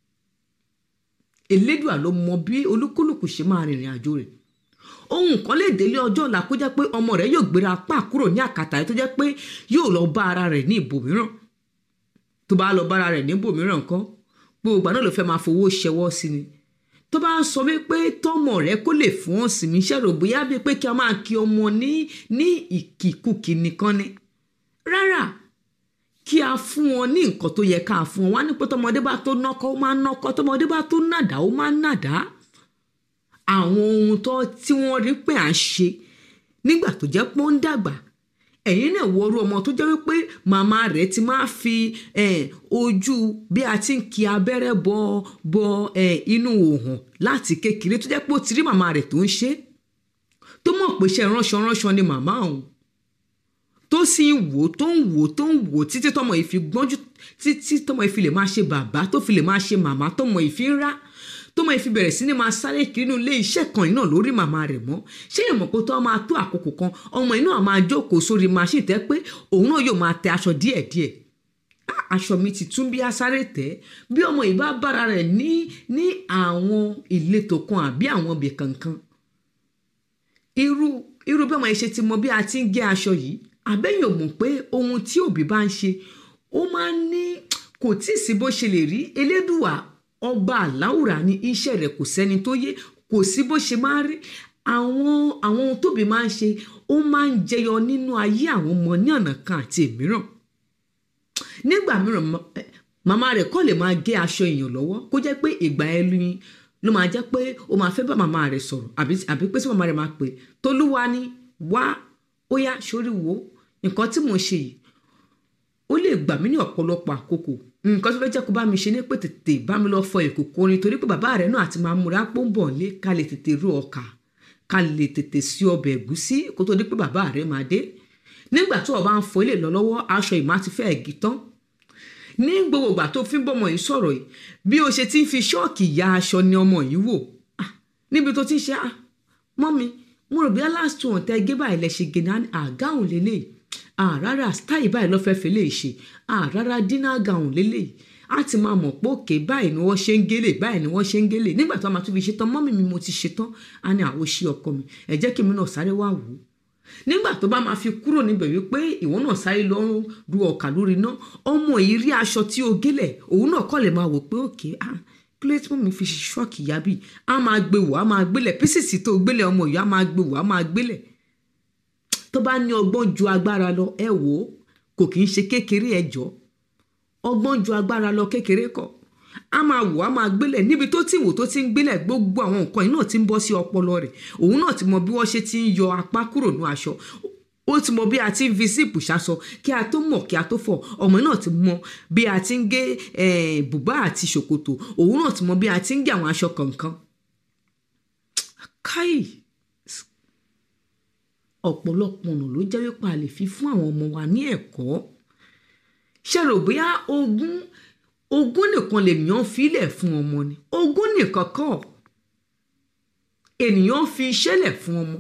Elédùà ló mọ bí olúkúlùkù ṣe máa rìnrìn àjò rẹ̀ ohun kan lè délé ọjọ́ ọ̀la kó jẹ́ pé ọmọ rẹ̀ yóò gbéra pa kúrò ní àkàtà rẹ̀ tó jẹ́ pé yóò lọ bá ara rẹ̀ ní ibòmíràn tó bá lọ bá ara rẹ̀ ní ibòmíràn kan gbogbo ìgbà náà ló fẹ́ máa fowó ṣẹwọ́ sí ni tó bá sọ wípé tọmọ rẹ̀ kó lè fún ọ sí mi ṣẹ̀rọ bóyá bíi pé kí a máa kí ọmọ ní ìkìkùkì nìkan ni rárá kí a fún wọn ní nǹkan tó yẹ ká fún wọn wá ní pé tọmọdé bá tó nọkọ ó máa nọkọ tọmọdé bá tó nàdá ó máa nàdá àwọn ohun tó tí wọ́n rí pé à ń ṣe nígbà tó jẹ́ pé ó ń dàgbà ẹ̀yin náà wọ́ọ́rú ọmọ tó jẹ́ wípé màmá rẹ̀ ti máa fi ojú bí a ti ń kí abẹ́rẹ́ bọ inú òhàn láti kékeré tó jẹ́ pé ó ti rí màmá rẹ̀ tó ń ṣe tó mọ̀ pé iṣẹ́ ránṣọ ni màmá òun tó sì ń wò títí tọmọ yìí fi gbọ́njú títí tọmọ ìfi lè máa ṣe bàbá tó fi lè máa ṣe màmá tọmọ ìfi ń rá tọmọ ìfi bẹ̀rẹ̀ sí ní máa sáré kiri nínú ilé iṣẹ́ kan iná lórí màmá rẹ̀ mọ́ ṣé èèyàn mọ̀ pé tó máa tó àkókò kan ọmọ inú àá máa jókòó sórí machine tẹ́ pé òun náà yóò máa tẹ aṣọ díẹ̀díẹ̀ aṣọ mi ti tún bí asáré tẹ́ bí ọmọ yìí bá bára rẹ̀ ní àwọn ìletò kan àbí àwọn ibì kankan irú bí ọmọ yìí ṣe ti mọ bí a ti ń gé aṣọ yìí àbẹ́yìn ò mọ̀ pé ohun tí òbí bá ń ṣe ó máa ń ní kò tí ì sí bó ṣe lè rí elédùà ọba àláwùrà ní iṣẹ́ rẹ̀ kò sẹ́ni tó yé kò sí bó ṣe máa rí àwọn ohun tóbi máa ń ṣe ó máa ń jẹyọ nínú ayé àwọn ọmọ ní ọ̀nà kan àti èmíràn nígbà mìíràn màmá rẹ̀ kọ́ lè máa gé aṣọ èèyàn lọ́wọ́ kó jẹ́ pé ìgbà ẹlòmíì ló máa jẹ́ pé ó máa fẹ́ bá màmá rẹ̀ sọ̀rọ̀ àbí pé sí màmá rẹ̀ máa pè Tolúwa ni wá ó yá sórí wo nǹkan tí mo ṣe yìí ó lè gbà mí ní ọ̀pọ̀lọpọ̀ àkókò nǹkan tó fẹ́ jẹ́ kó bá mi ṣe ní pé tètè bá mi lọ fọ ìkòkò orin torí pé bàbá rẹ̀ náà àti máa múra pọ́ńbọ̀ lé ká lè tètè rú ọkà ká lè tètè sí ọbẹ̀ ẹ̀gúsí kó tó dé pé bàbá rẹ̀ máa dé nígbà tó o bá ń fọ ilé lọ lọ́wọ́ aṣọ ìmá ti fẹ́ ẹ̀gì tán ní gbogbo ìgbà tó fi ń bọ́mọ yìí sọ̀rọ̀ yìí bí o ṣe ti ń fi ṣọ́ọ̀kì ya aṣọ ni ọmọ yìí wò níbi tó ti ń ṣe mọ́mi mo rò bí last one tẹ́ gé báyìí lẹ ṣe gèdè àgáhùn lélẹ̀ rárá style báyìí lọ́fẹ́ fi lè ṣe rárá dínà gàhùn lélẹ̀ á ti máa mọ̀ pé òkè báyìí ni wọ́n ṣe ń gélé báyìí ni wọ́n ṣe ń gélé nígbà tó máa tún fi ṣe tán mọ́mì mi mo ti ṣe tán á ní àwòṣe ọkọ mi ẹ jẹ́ kí mi náà sáré wá wò ó nígbà tó bá máa fi kúrò níbẹ̀ wípé ìwọ náà sáré lọ́rùn ru ọkà lórí iná ọmọ yìí rí aṣọ tí ó gélẹ̀ òun náà kọ́ lè máa wò pé òkè plate mọ́ mi fi ṣe ṣọ́ọ̀kì yá bí a máa gbé wò á máa gbélẹ̀ písìsì tó gbélẹ̀ ọmọ yìí á máa gbé wò á máa gbélẹ̀ tó bá ní ọgbọ́n ju agbára lọ ẹ wò ó kò kì í ṣe kékeré ẹjọ́ ọgbọ́n ju agbára lọ kékeré kọ́ a máa wò á máa gbélẹ̀ níbi tó ti wò tó ti ń gbélẹ̀ gbogbo àwọn nǹkan yìí náà ti ń bọ́ sí ọpọlọ rẹ̀ òun náà ti mọ bí wọ́n ṣe ti ń yọ apá kúrò ní aṣọ ó ti mọ bí a ti ń fi síìpù ṣaṣọ kí a tó mọ̀ kí a tó fọ̀ ọmọ náà ti mọ bí a ti ń gé bùbá àti ṣòkòtò òun náà ti mọ bí a ti ń gé àwọn aṣọ kọ̀ọ̀kan káì ọ̀pọ̀lọpọ̀ ọ̀nà ló jẹ́ wípé a lè fi fún àwọn ọmọ wa ní ẹ̀kọ́ ṣe rò bóyá ogún nìkan lèèyàn filẹ̀ fún ọmọ ni ogún nìkan kọ́ ènìyàn fi iṣẹ́ lẹ̀ fún ọmọ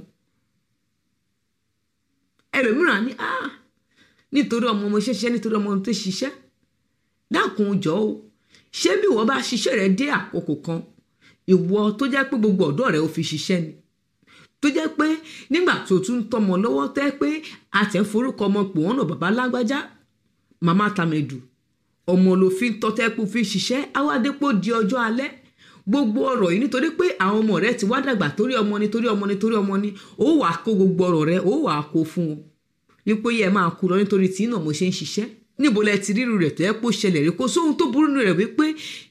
ẹlòmíràn ní nítorí ọmọ mo ṣiṣẹ́ nítorí ọmọ tó ṣiṣẹ́ dákun jọ̀ọ́ o ṣé bí ìwọ bá ṣiṣẹ́ rẹ dé àkókò kan ìwọ tó jẹ́ pé gbogbo ọ̀dọ́ rẹ ò fi ṣiṣẹ́ ni tó jẹ́ pé nígbà tó tún tọmọ lọ́wọ́ tẹ́ pé àtẹ̀ ń forúkọ ọmọ pò wọ́n náà bàbá lágbájá màmá tàmẹ̀dù ọmọ ló fi ń tọ́tẹ́ pé fi ṣiṣẹ́ awádépò di ọjọ́ alẹ́ gbogbo ọ̀rọ̀ yìí nítorí pé àwọn ọmọ rẹ ti wá dàgbà torí ọmọ ni ó wà kó gbogbo ọ̀rọ̀ rẹ ó wà kó fún wọn wípé yẹ máa kú lọ nítorí tí náà mo ṣe ń ṣiṣẹ́ níbo lẹ ti ríru rẹ̀ tó yẹ kó ṣẹlẹ̀ rí kó sóhun tó burú nù rẹ̀ wípé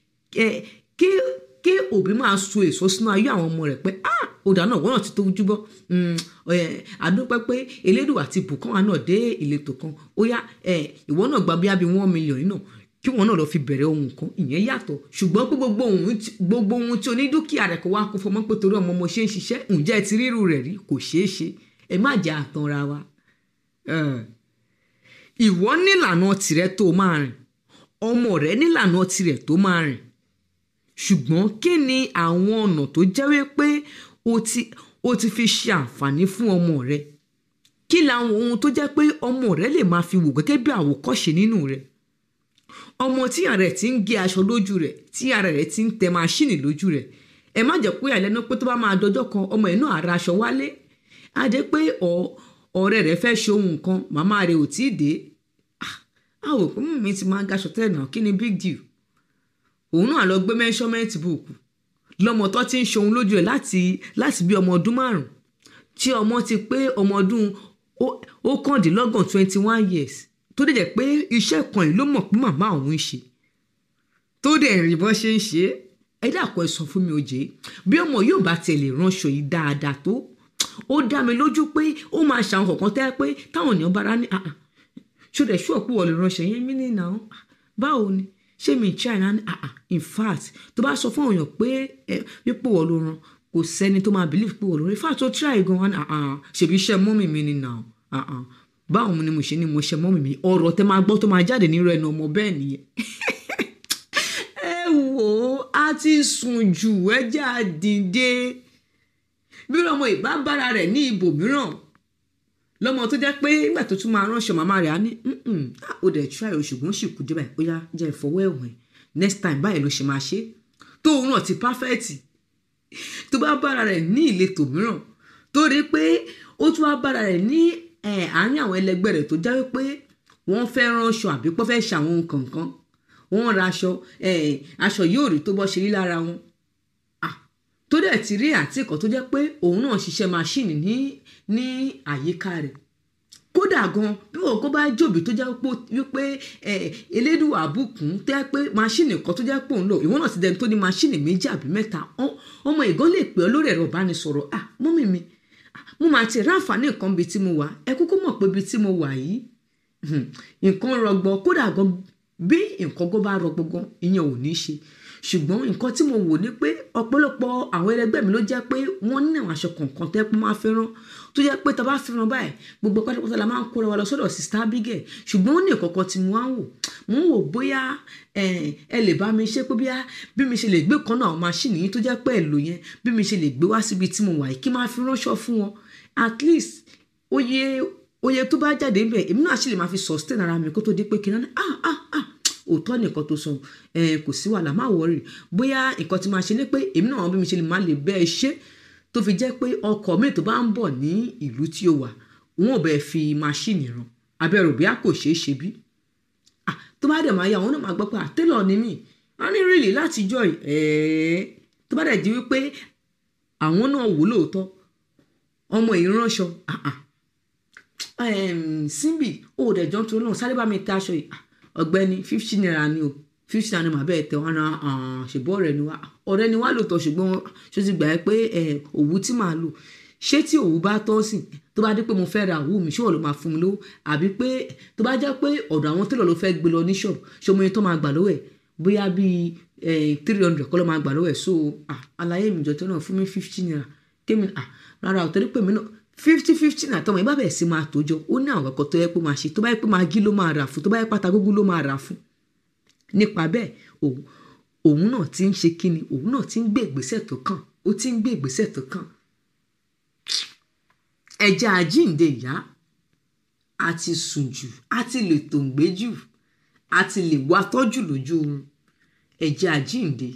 kí òbí máa so èso sínú ayé àwọn ọmọ rẹ̀ pé ọ̀dà náà wọ́n náà ti tó júbọ́ àdúpẹ́ pé elédùn àti bùkún wa náà dé ìletò kan ó yá ìwọ náà gba bí i 1 million náà kí wọn náà lọ fi bẹ̀rẹ̀ ohun kan ìyẹn yàtọ̀ ṣùgbọ́n pé gbogbo ohun tí onídúkìá rẹ̀ kó wá kó fọmọ́ pé torí ọmọ mo ṣe ń ṣiṣẹ́ ǹjẹ́ ti ríru rẹ̀ rí kò ṣeé ṣe ẹ má jẹ́ àtanra wa. ìwọ nílànà tirẹ̀ tó máa rìn ọmọ rẹ̀ nílànà tirẹ̀ tó máa rìn ṣùgbọ́n kí ni àwọn ọ̀nà tó jẹ́ wípé o ti fi ṣe àǹfààní fún ọmọ rẹ̀ kí làwọn ohun tó jẹ́ pé ọmọ rẹ̀ lè máa fi wò gẹ́gẹ́ bí àwòkọ́ṣe nínú rẹ̀ ọmọ tí ara rẹ̀ ti ń gé aṣọ lójú rẹ̀ tí ara rẹ̀ ti ń tẹ máṣíìnì lójú rẹ̀ ẹ má jẹ́ pé àìlẹ́nu pé tó bá máa dọjọ́ kan ọmọ ẹ̀ náà ara aṣọ wálé á dé pé ọ̀rẹ́ rẹ̀ fẹ́ ṣe ohun kan màmá rẹ̀ ò tíì dé àwò pé mi ti máa ń gaṣọ tẹ́lẹ̀ náà kí ni big deal òun náà lọ gbé measurement book lọ́mọ tó ti ń ṣe ohun lójú ẹ̀ láti bí ọmọ ọdún 5 tí ọmọ ti pé ọmọ ọdún ó kàndínlọ́gbọ̀n 21 years tó dẹ̀ jẹ́ pé iṣẹ́ kan yìí ló mọ̀ pé màmá òun ń ṣe tó dẹ̀ rìn bọ́ ṣe ń ṣe ẹ dàpọ̀ ẹ sọ fún mi òjé bí ọmọ yóò bá tẹ̀lé ránṣọ yìí dáadáa tó ó dá mi lójú pé ó máa ṣàwọn kọ̀ọ̀kan tẹ́ pé táwọn èèyàn bára ní ṣọdẹ̀ ṣọ́ pé wọ́n lè ránṣọ yẹn mí ní ìnáwó báwo ni ṣé mi china ní in fact tó bá sọ fún èèyàn pé wípé wọ́n ló rán kò sẹ́ni tó máa believe pé wọ́n ló rán in fact ó try gan ṣèbí iṣẹ́ mọ́mì mi ni now báwo ni mo ṣe ní mo ṣe mọ́mì mi ọ̀rọ̀ tẹ́ máa gbọ́ tó máa jáde nírú ẹnu ọmọ bẹ́ẹ̀ nìyẹn ẹ wò ó a ti sùn jù ẹjẹ́ àdìde bí ọmọ ìbá bára rẹ̀ ní ibòmíràn lọ́mọ tó jẹ́ pé nígbà tó tún máa ránṣọ màmá rẹ̀ á ní ó dẹ̀ try o ṣùgbọ́n sì kú dé báyìí ó yá jẹ́ ìfọwọ́ ẹ̀wọ̀n next time báyìí ló ṣe máa ṣe tóun náà ti perfect tó bá bára rẹ̀ ní ìletò mìíràn tó rí pé ó tún wá bára rẹ̀ ní àárín àwọn ẹlẹgbẹ́ rẹ̀ tó jẹ́ pé wọ́n fẹ́ ránṣọ àbí pọ́ fẹ́ ṣàwọn nǹkan kan wọ́n ra aṣọ yóò rí tó bọ́ ṣe rí lára wọn tó dẹ̀ ti rí àti ìkọ́ tó jẹ́ pé òun náà ṣiṣẹ́ máṣíìnì ní àyíká rẹ̀ kódà gan bí wọn kó bá jòbí tó jẹ́ wípé elédùn àbùkún tẹ́ pé máṣíìnì kan tó jẹ́ pé òun lò ìwọ́n náà ti dẹni tó ní máṣíìnì 2 àbí 3 ọmọ ìgán lè pè ọ́ lórí ẹ̀rọ ìbánisọ̀rọ̀ mọ́mì mi mo máa ti ráǹfààní nǹkan bíi tí mo wà ẹ kúkú mọ̀ pé bíi tí mo wà yìí nǹkan rọgbọ kódà gan bí nǹkan gan bá rọgbọ gan ìyẹn ò ní ṣe ṣùgbọ́n nǹkan tí mo wò ni pé ọ̀pọ̀lọpọ̀ àwọn ẹlẹgbẹ́ mi ló jẹ́ pé wọ́n ní àwọn aṣọ kọ̀ọ̀kan tẹ́ pé máa fẹ́ràn tó jẹ́ pé tá bá fẹ́ràn báyìí gbogbo pátápátá la máa ń kóra wa lọ sọ́dọ̀ Sister Abigail ṣùgbọ́n ó ní ìkọ̀kọ̀ tí mo ń wò bóyá ẹ lè bá mi ṣe pé bí mi ṣe lè gbé kan náà máṣíìnì yìí tó jẹ́ pé èlò yẹn bí mi ṣe lè gbé wá síbi tí mo wà yìí kí máa fi ránṣọ fún wọn at least oye tó bá jáde ń bẹ̀ èmi náà sì lè máa fi sustain ara mi kó tó di pé kí náà òótọ́ nìkan tó sọ kò sí wàhálà má wọrí bóyá nǹkan tí máa ṣe ni pé èmi náà bí mi ṣe lè má lè bẹ́ẹ̀ ṣe tó fi jẹ́ pé ọkọ̀ mi tó bá ń bọ̀ ní ìlú tí ó wà wọn ò bẹ́ẹ̀ fi máṣíìnì rán abẹ́rò bí a kò ṣeé ṣe bí tó bá dẹ̀ máa yá àwọn náà máa gbọ́ pé àtẹ́lọ̀ ni mí wọ́n ní rìlì láti jọ tó bá dẹ̀ di wípé àwọn náà wò lóòótọ́ ọmọ ìránṣọ Simbi ó dẹ̀ jọ́ tó náà sáré bá mi tẹ aṣọ yìí ọ̀gbẹ́ni 50 naira ni o 50 naira ni màá bẹ́ẹ̀ tẹ wọn ṣùgbọ́n ọ̀rẹ́ ni wá lóòótọ́ ṣùgbọ́n ṣó ti gbà ẹ́ pé òwú tí màá lò ṣé tí òwú bá tọ́ sí tó bá dé pé mo fẹ́ ra òwú mi ṣé wọ́n ló máa fún mi lówó àbí pé tó bá jẹ́ pé ọ̀dọ̀ àwọn télọ̀ ló fẹ́ gbé lọ ní ṣọ́ọ̀bù ṣé mo yẹn tó máa gbà lọ́wọ́ ẹ̀ bóyá bíi 300 kọ́ ló máa gbà lọ́wọ́ ẹ̀ so àlàyé mi jọ̀tọ́ náà fún mi 50 naira kémi rárá ò tẹ́lẹ̀ pé mi náà 50 naira tọmọ ìbá bẹ̀rẹ̀ sí máa tòjọ ó ní àwọn ẹ̀kọ́ tó yẹ pé máa ṣe tó bá yẹ pé máa gí ló máa rà fún tó bá yẹ pátá gógó ló máa rà fún nípa bẹ́ẹ̀ òun náà ti ń ṣe kíni òun náà ti ń gbé ìgbésẹ̀ tó kàn ó ti ń gbé ìgbésẹ̀ tó kàn ẹja àjíǹde ìyá a ti sùn jù a ti lè tòǹgbé jù a ti lè wá tọ́jú lójú oorun ẹja àjíǹde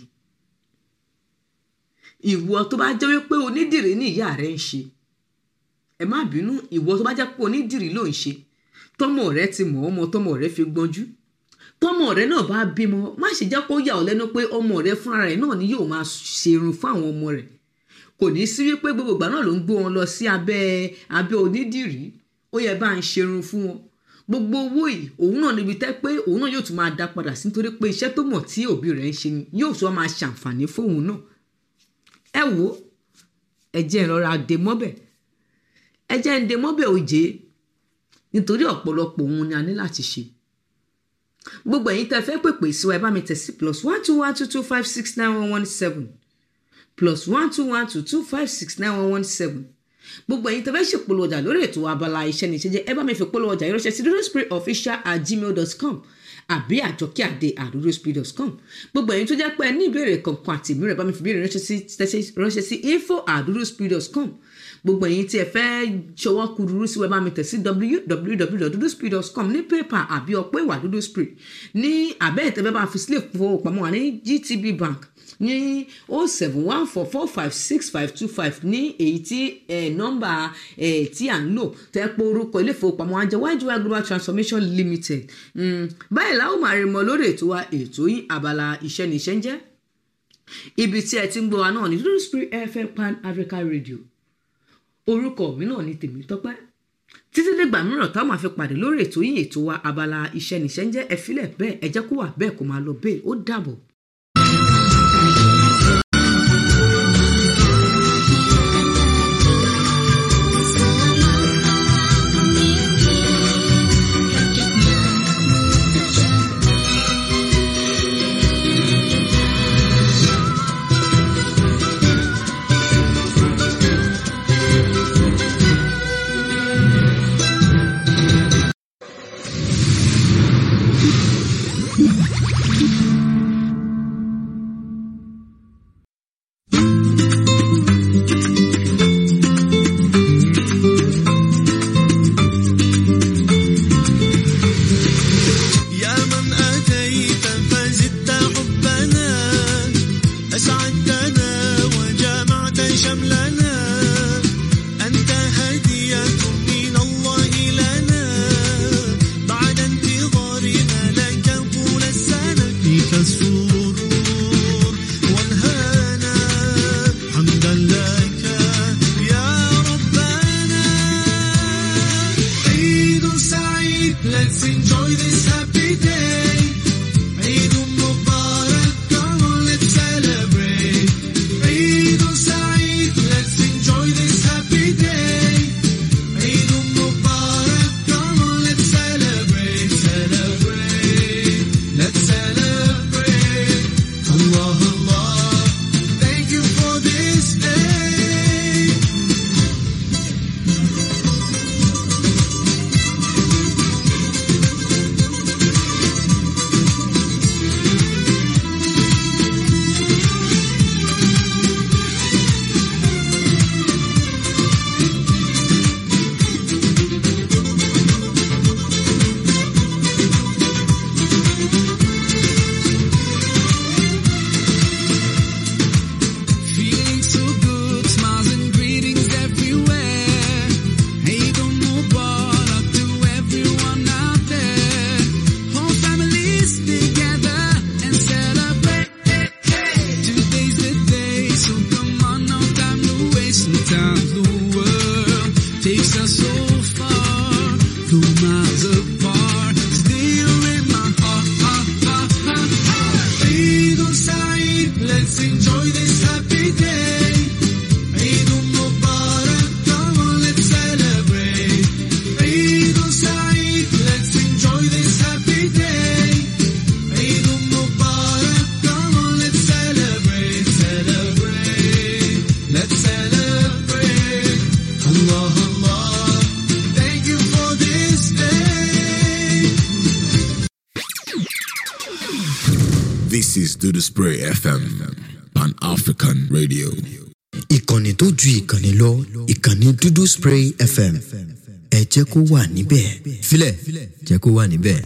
ìwọ tó bá jẹ́ wípé onídìrí ní ìyá rẹ̀ ń ṣe ẹ má bínú ìwọ tó bá jẹ́ pé onídìrí ló ń ṣe tọmọ rẹ ti mọ̀ ọmọ tọmọ rẹ fi gbọ́njú tọmọ rẹ náà bá bímọ má ṣe jẹ́ kó yà ọ́ lẹ́nu pé ọmọ rẹ fúnra rẹ̀ náà ni yóò máa ṣerun fún àwọn ọmọ rẹ̀ kò ní sí wípé gbogbo ìgbà náà ló ń gbé wọn lọ sí abẹ́ onídìrí ó yẹ bá ń ṣerun fún wọn gbogbo owó yìí òun náà níbi tẹ́ pé òun náà yóò tún máa dá padà sí nítorí pé iṣẹ́ tó mọ̀ tí òbí rẹ̀ ń ṣe ni yóò tún máa ṣàǹfààní fóun náà ẹ wò ẹ jẹ́ ìrora dè mọ́bẹ̀ ẹ jẹ́ ń dè mọ́bẹ̀ òjé nítorí ọ̀pọ̀lọpọ̀ òun ni a ní láti ṣe gbogbo ẹ̀yin tẹ́ fẹ́ pèpè sí wa ẹ bá mi tẹ̀ sí +12122569117 +12122569117 gbogbo ẹ̀yin tẹ́ fẹ́ ṣèpolówó ọjà lórí ètò abala iṣẹ́ ní ìṣẹ́jẹ́ ẹ bá mi fi polówó ọjà ìránṣẹ́ sí dudusprayofficial@gmail.com àbí àjọkíàdé@dudusprayofficial.com gbogbo ẹ̀yin tó jẹ́ pé ẹ ní ìbéèrè kankan àti ìmíràn ẹ bá mi fi ìbéèrè ránṣẹ́ sí info@dudusprayofficial.com gbogbo ẹ̀yin tí ẹ fẹ́ ṣọwọ́ kúrúrú sí wẹ́ẹ́ bá mi tẹ̀ sí www.dudusprayofficial.com ní pépà àbí ọ̀pọ̀ ìwà Duduspray ní abẹ́ ìtẹ́fẹ́ bá fi sílẹ̀ fowópamọ́ wa ní GTB Bank ní 07144565525 ní èyí tí nọ́mbà tí à ń lò tẹ́ pé orúkọ ilé ìfowópamọ́ wa jẹ́ YGY Global Transformation Limited báyìí láwọn máa rí mọ lórí ètò wa ètò yín abala iṣẹ́ níṣẹ́ ń jẹ́ ibi tí ẹ ti ń gbọ́ wa náà ní Duduspray FM Pan Africa Radio orúkọ mi náà ní Tèmítọ́pẹ́ títí dìgbà mìíràn táwọn máa fi pàdé lórí ètò yín ètò wa abala iṣẹ́ níṣẹ́ ń jẹ́ ẹ filẹ̀ bẹ́ẹ̀ ẹ jẹ́ kó wà bẹ́ẹ̀ kó máa lọ bẹ́ẹ̀ ó dàbọ̀. شملنا أنت هدية من الله لنا بعد انتظارنا لك طول السنة فيك السرور والهنا حمدا لك يا ربنا عيد سعيد let's enjoy this happy day عيد مبارك come on let's celebrate عيد سعيد let's enjoy this happy day عيد مبارك come on let's celebrate let's celebrate Allah Allah thank you for this day Feeling so good, smiles and greetings everywhere. Eid Mubarak to everyone out there. Whole families together and celebrate. Today's the day, so come on, no time to waste. Sometimes the world takes us so far, through miles apart. Still in my heart. Eid Saeed, let's enjoy this happy day. Eid Mubarak, come on, let's celebrate. Eid Saeed, let's enjoy this happy day. Eid Mubarak, come on, let's celebrate. Let's celebrate. Allah Allah, thank you for this day. This is Do the Spray FM, Pan African Radio. ìkànnì tó ju ìkànnì lọ ìkànnì Dúdú Spray FM ẹ jẹ́ kó wà níbẹ̀ filẹ̀ jẹ́ kó wà níbẹ̀.